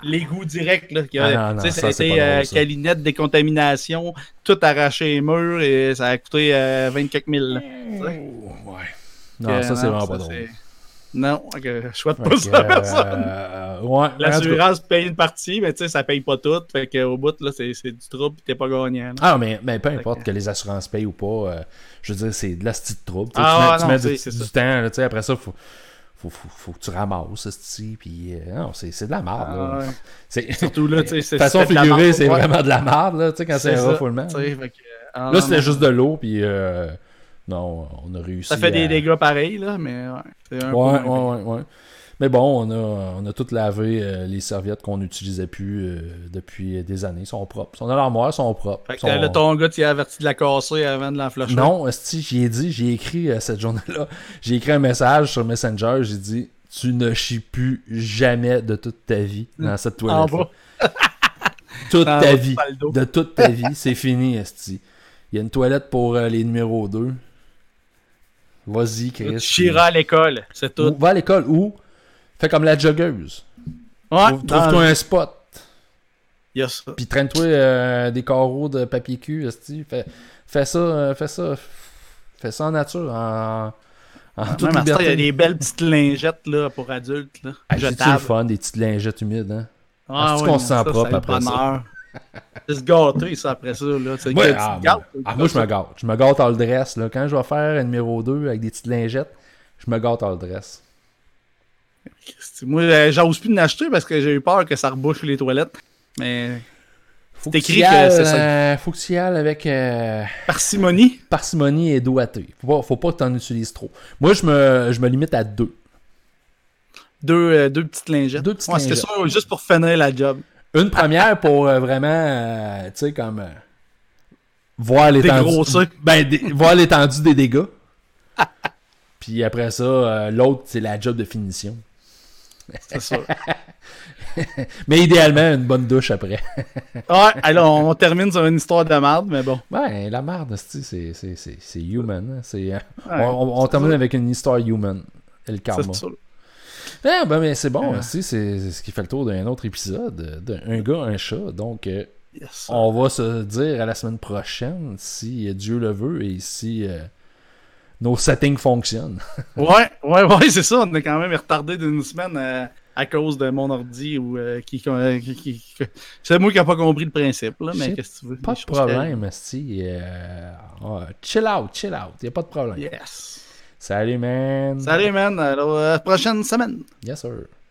l'égout direct. Là, non, c'était calinette, décontamination, tout arraché les murs et ça a coûté 24 000. Là, ouais. Non, ça, c'est vraiment pas drôle. Non, je souhaite pas ça à personne. Ouais, l'assurance paye une partie, mais tu sais, ça paye pas tout. Fait qu'au bout, là, c'est du trouble et t'es pas gagnant. Là. Ah, mais peu importe que les assurances payent ou pas, je veux dire, c'est de la petite trouble. Tu mets du temps, là, après ça, faut que tu ramasses, puis non, c'est de la merde. Là. Surtout là, tu sais, façon figurée, c'est vraiment de la merde, là, tu sais, quand c'est refoulement. Là, c'était juste de l'eau, puis non, on a réussi. Ça fait des dégâts pareils, là, mais c'est un ouais. Mais bon, on a tout lavé les serviettes qu'on n'utilisait plus depuis des années. Ils sont propres. Ils sont dans l'armoire, ils sont propres. Fait que là, ton gars, tu as averti de la casser avant de la flusher. Non, j'ai écrit cette journée-là, j'ai écrit un message sur Messenger, j'ai dit « Tu ne chies plus jamais de toute ta vie dans cette toilette-là. » Toute ta vie. De toute ta vie, c'est fini, esti. Il y a une toilette pour les numéros 2. Vas-y, Chris. Tu chieras à l'école, c'est tout. Va à l'école ou fais comme la joggeuse. Ouais. Trouve-toi un spot. Il y a ça. Puis traîne-toi des carreaux de papier cul. Fais ça en nature. En toute liberté. Il y a des belles petites lingettes là, pour adultes. Là, c'est le fun, des petites lingettes humides. Hein? Ah, qu'on se sent propre après ça. C'est se gâter, ça, après ça. Là. Moi, je me gâte. Je me gâte all dress. Là. Quand je vais faire un numéro 2 avec des petites lingettes, je me gâte all dress. Moi, j'ose plus de l'acheter parce que j'ai eu peur que ça rebouche les toilettes. Mais faut que tu y ailles avec parcimonie. Parcimonie et doigté. Faut pas que tu en utilises trop. Moi, je me limite à 2. Deux petites lingettes. C'est sûr, juste pour finir la job. Une première pour vraiment, tu sais, comme voir l'étendue. Voir l'étendue des dégâts. Puis après ça, l'autre, c'est la job de finition. C'est sûr. Mais idéalement, une bonne douche après. Ouais, alors on termine sur une histoire de merde, mais bon. Ouais, la merde, c'est human. On termine avec une histoire human. Et le karma. C'est sûr. Mais c'est bon, c'est ce qui fait le tour d'un autre épisode d'un gars, un chat. Donc, on va se dire à la semaine prochaine si Dieu le veut et si nos settings fonctionnent. Ouais, c'est ça. On est quand même retardé d'une semaine à cause de mon ordi ou c'est moi qui n'ai pas compris le principe. Là, mais qu'est-ce que tu veux? Pas de problème, chill out. Il n'y a pas de problème. Yes. Salut, man. Alors, prochaine semaine. Yes, sir.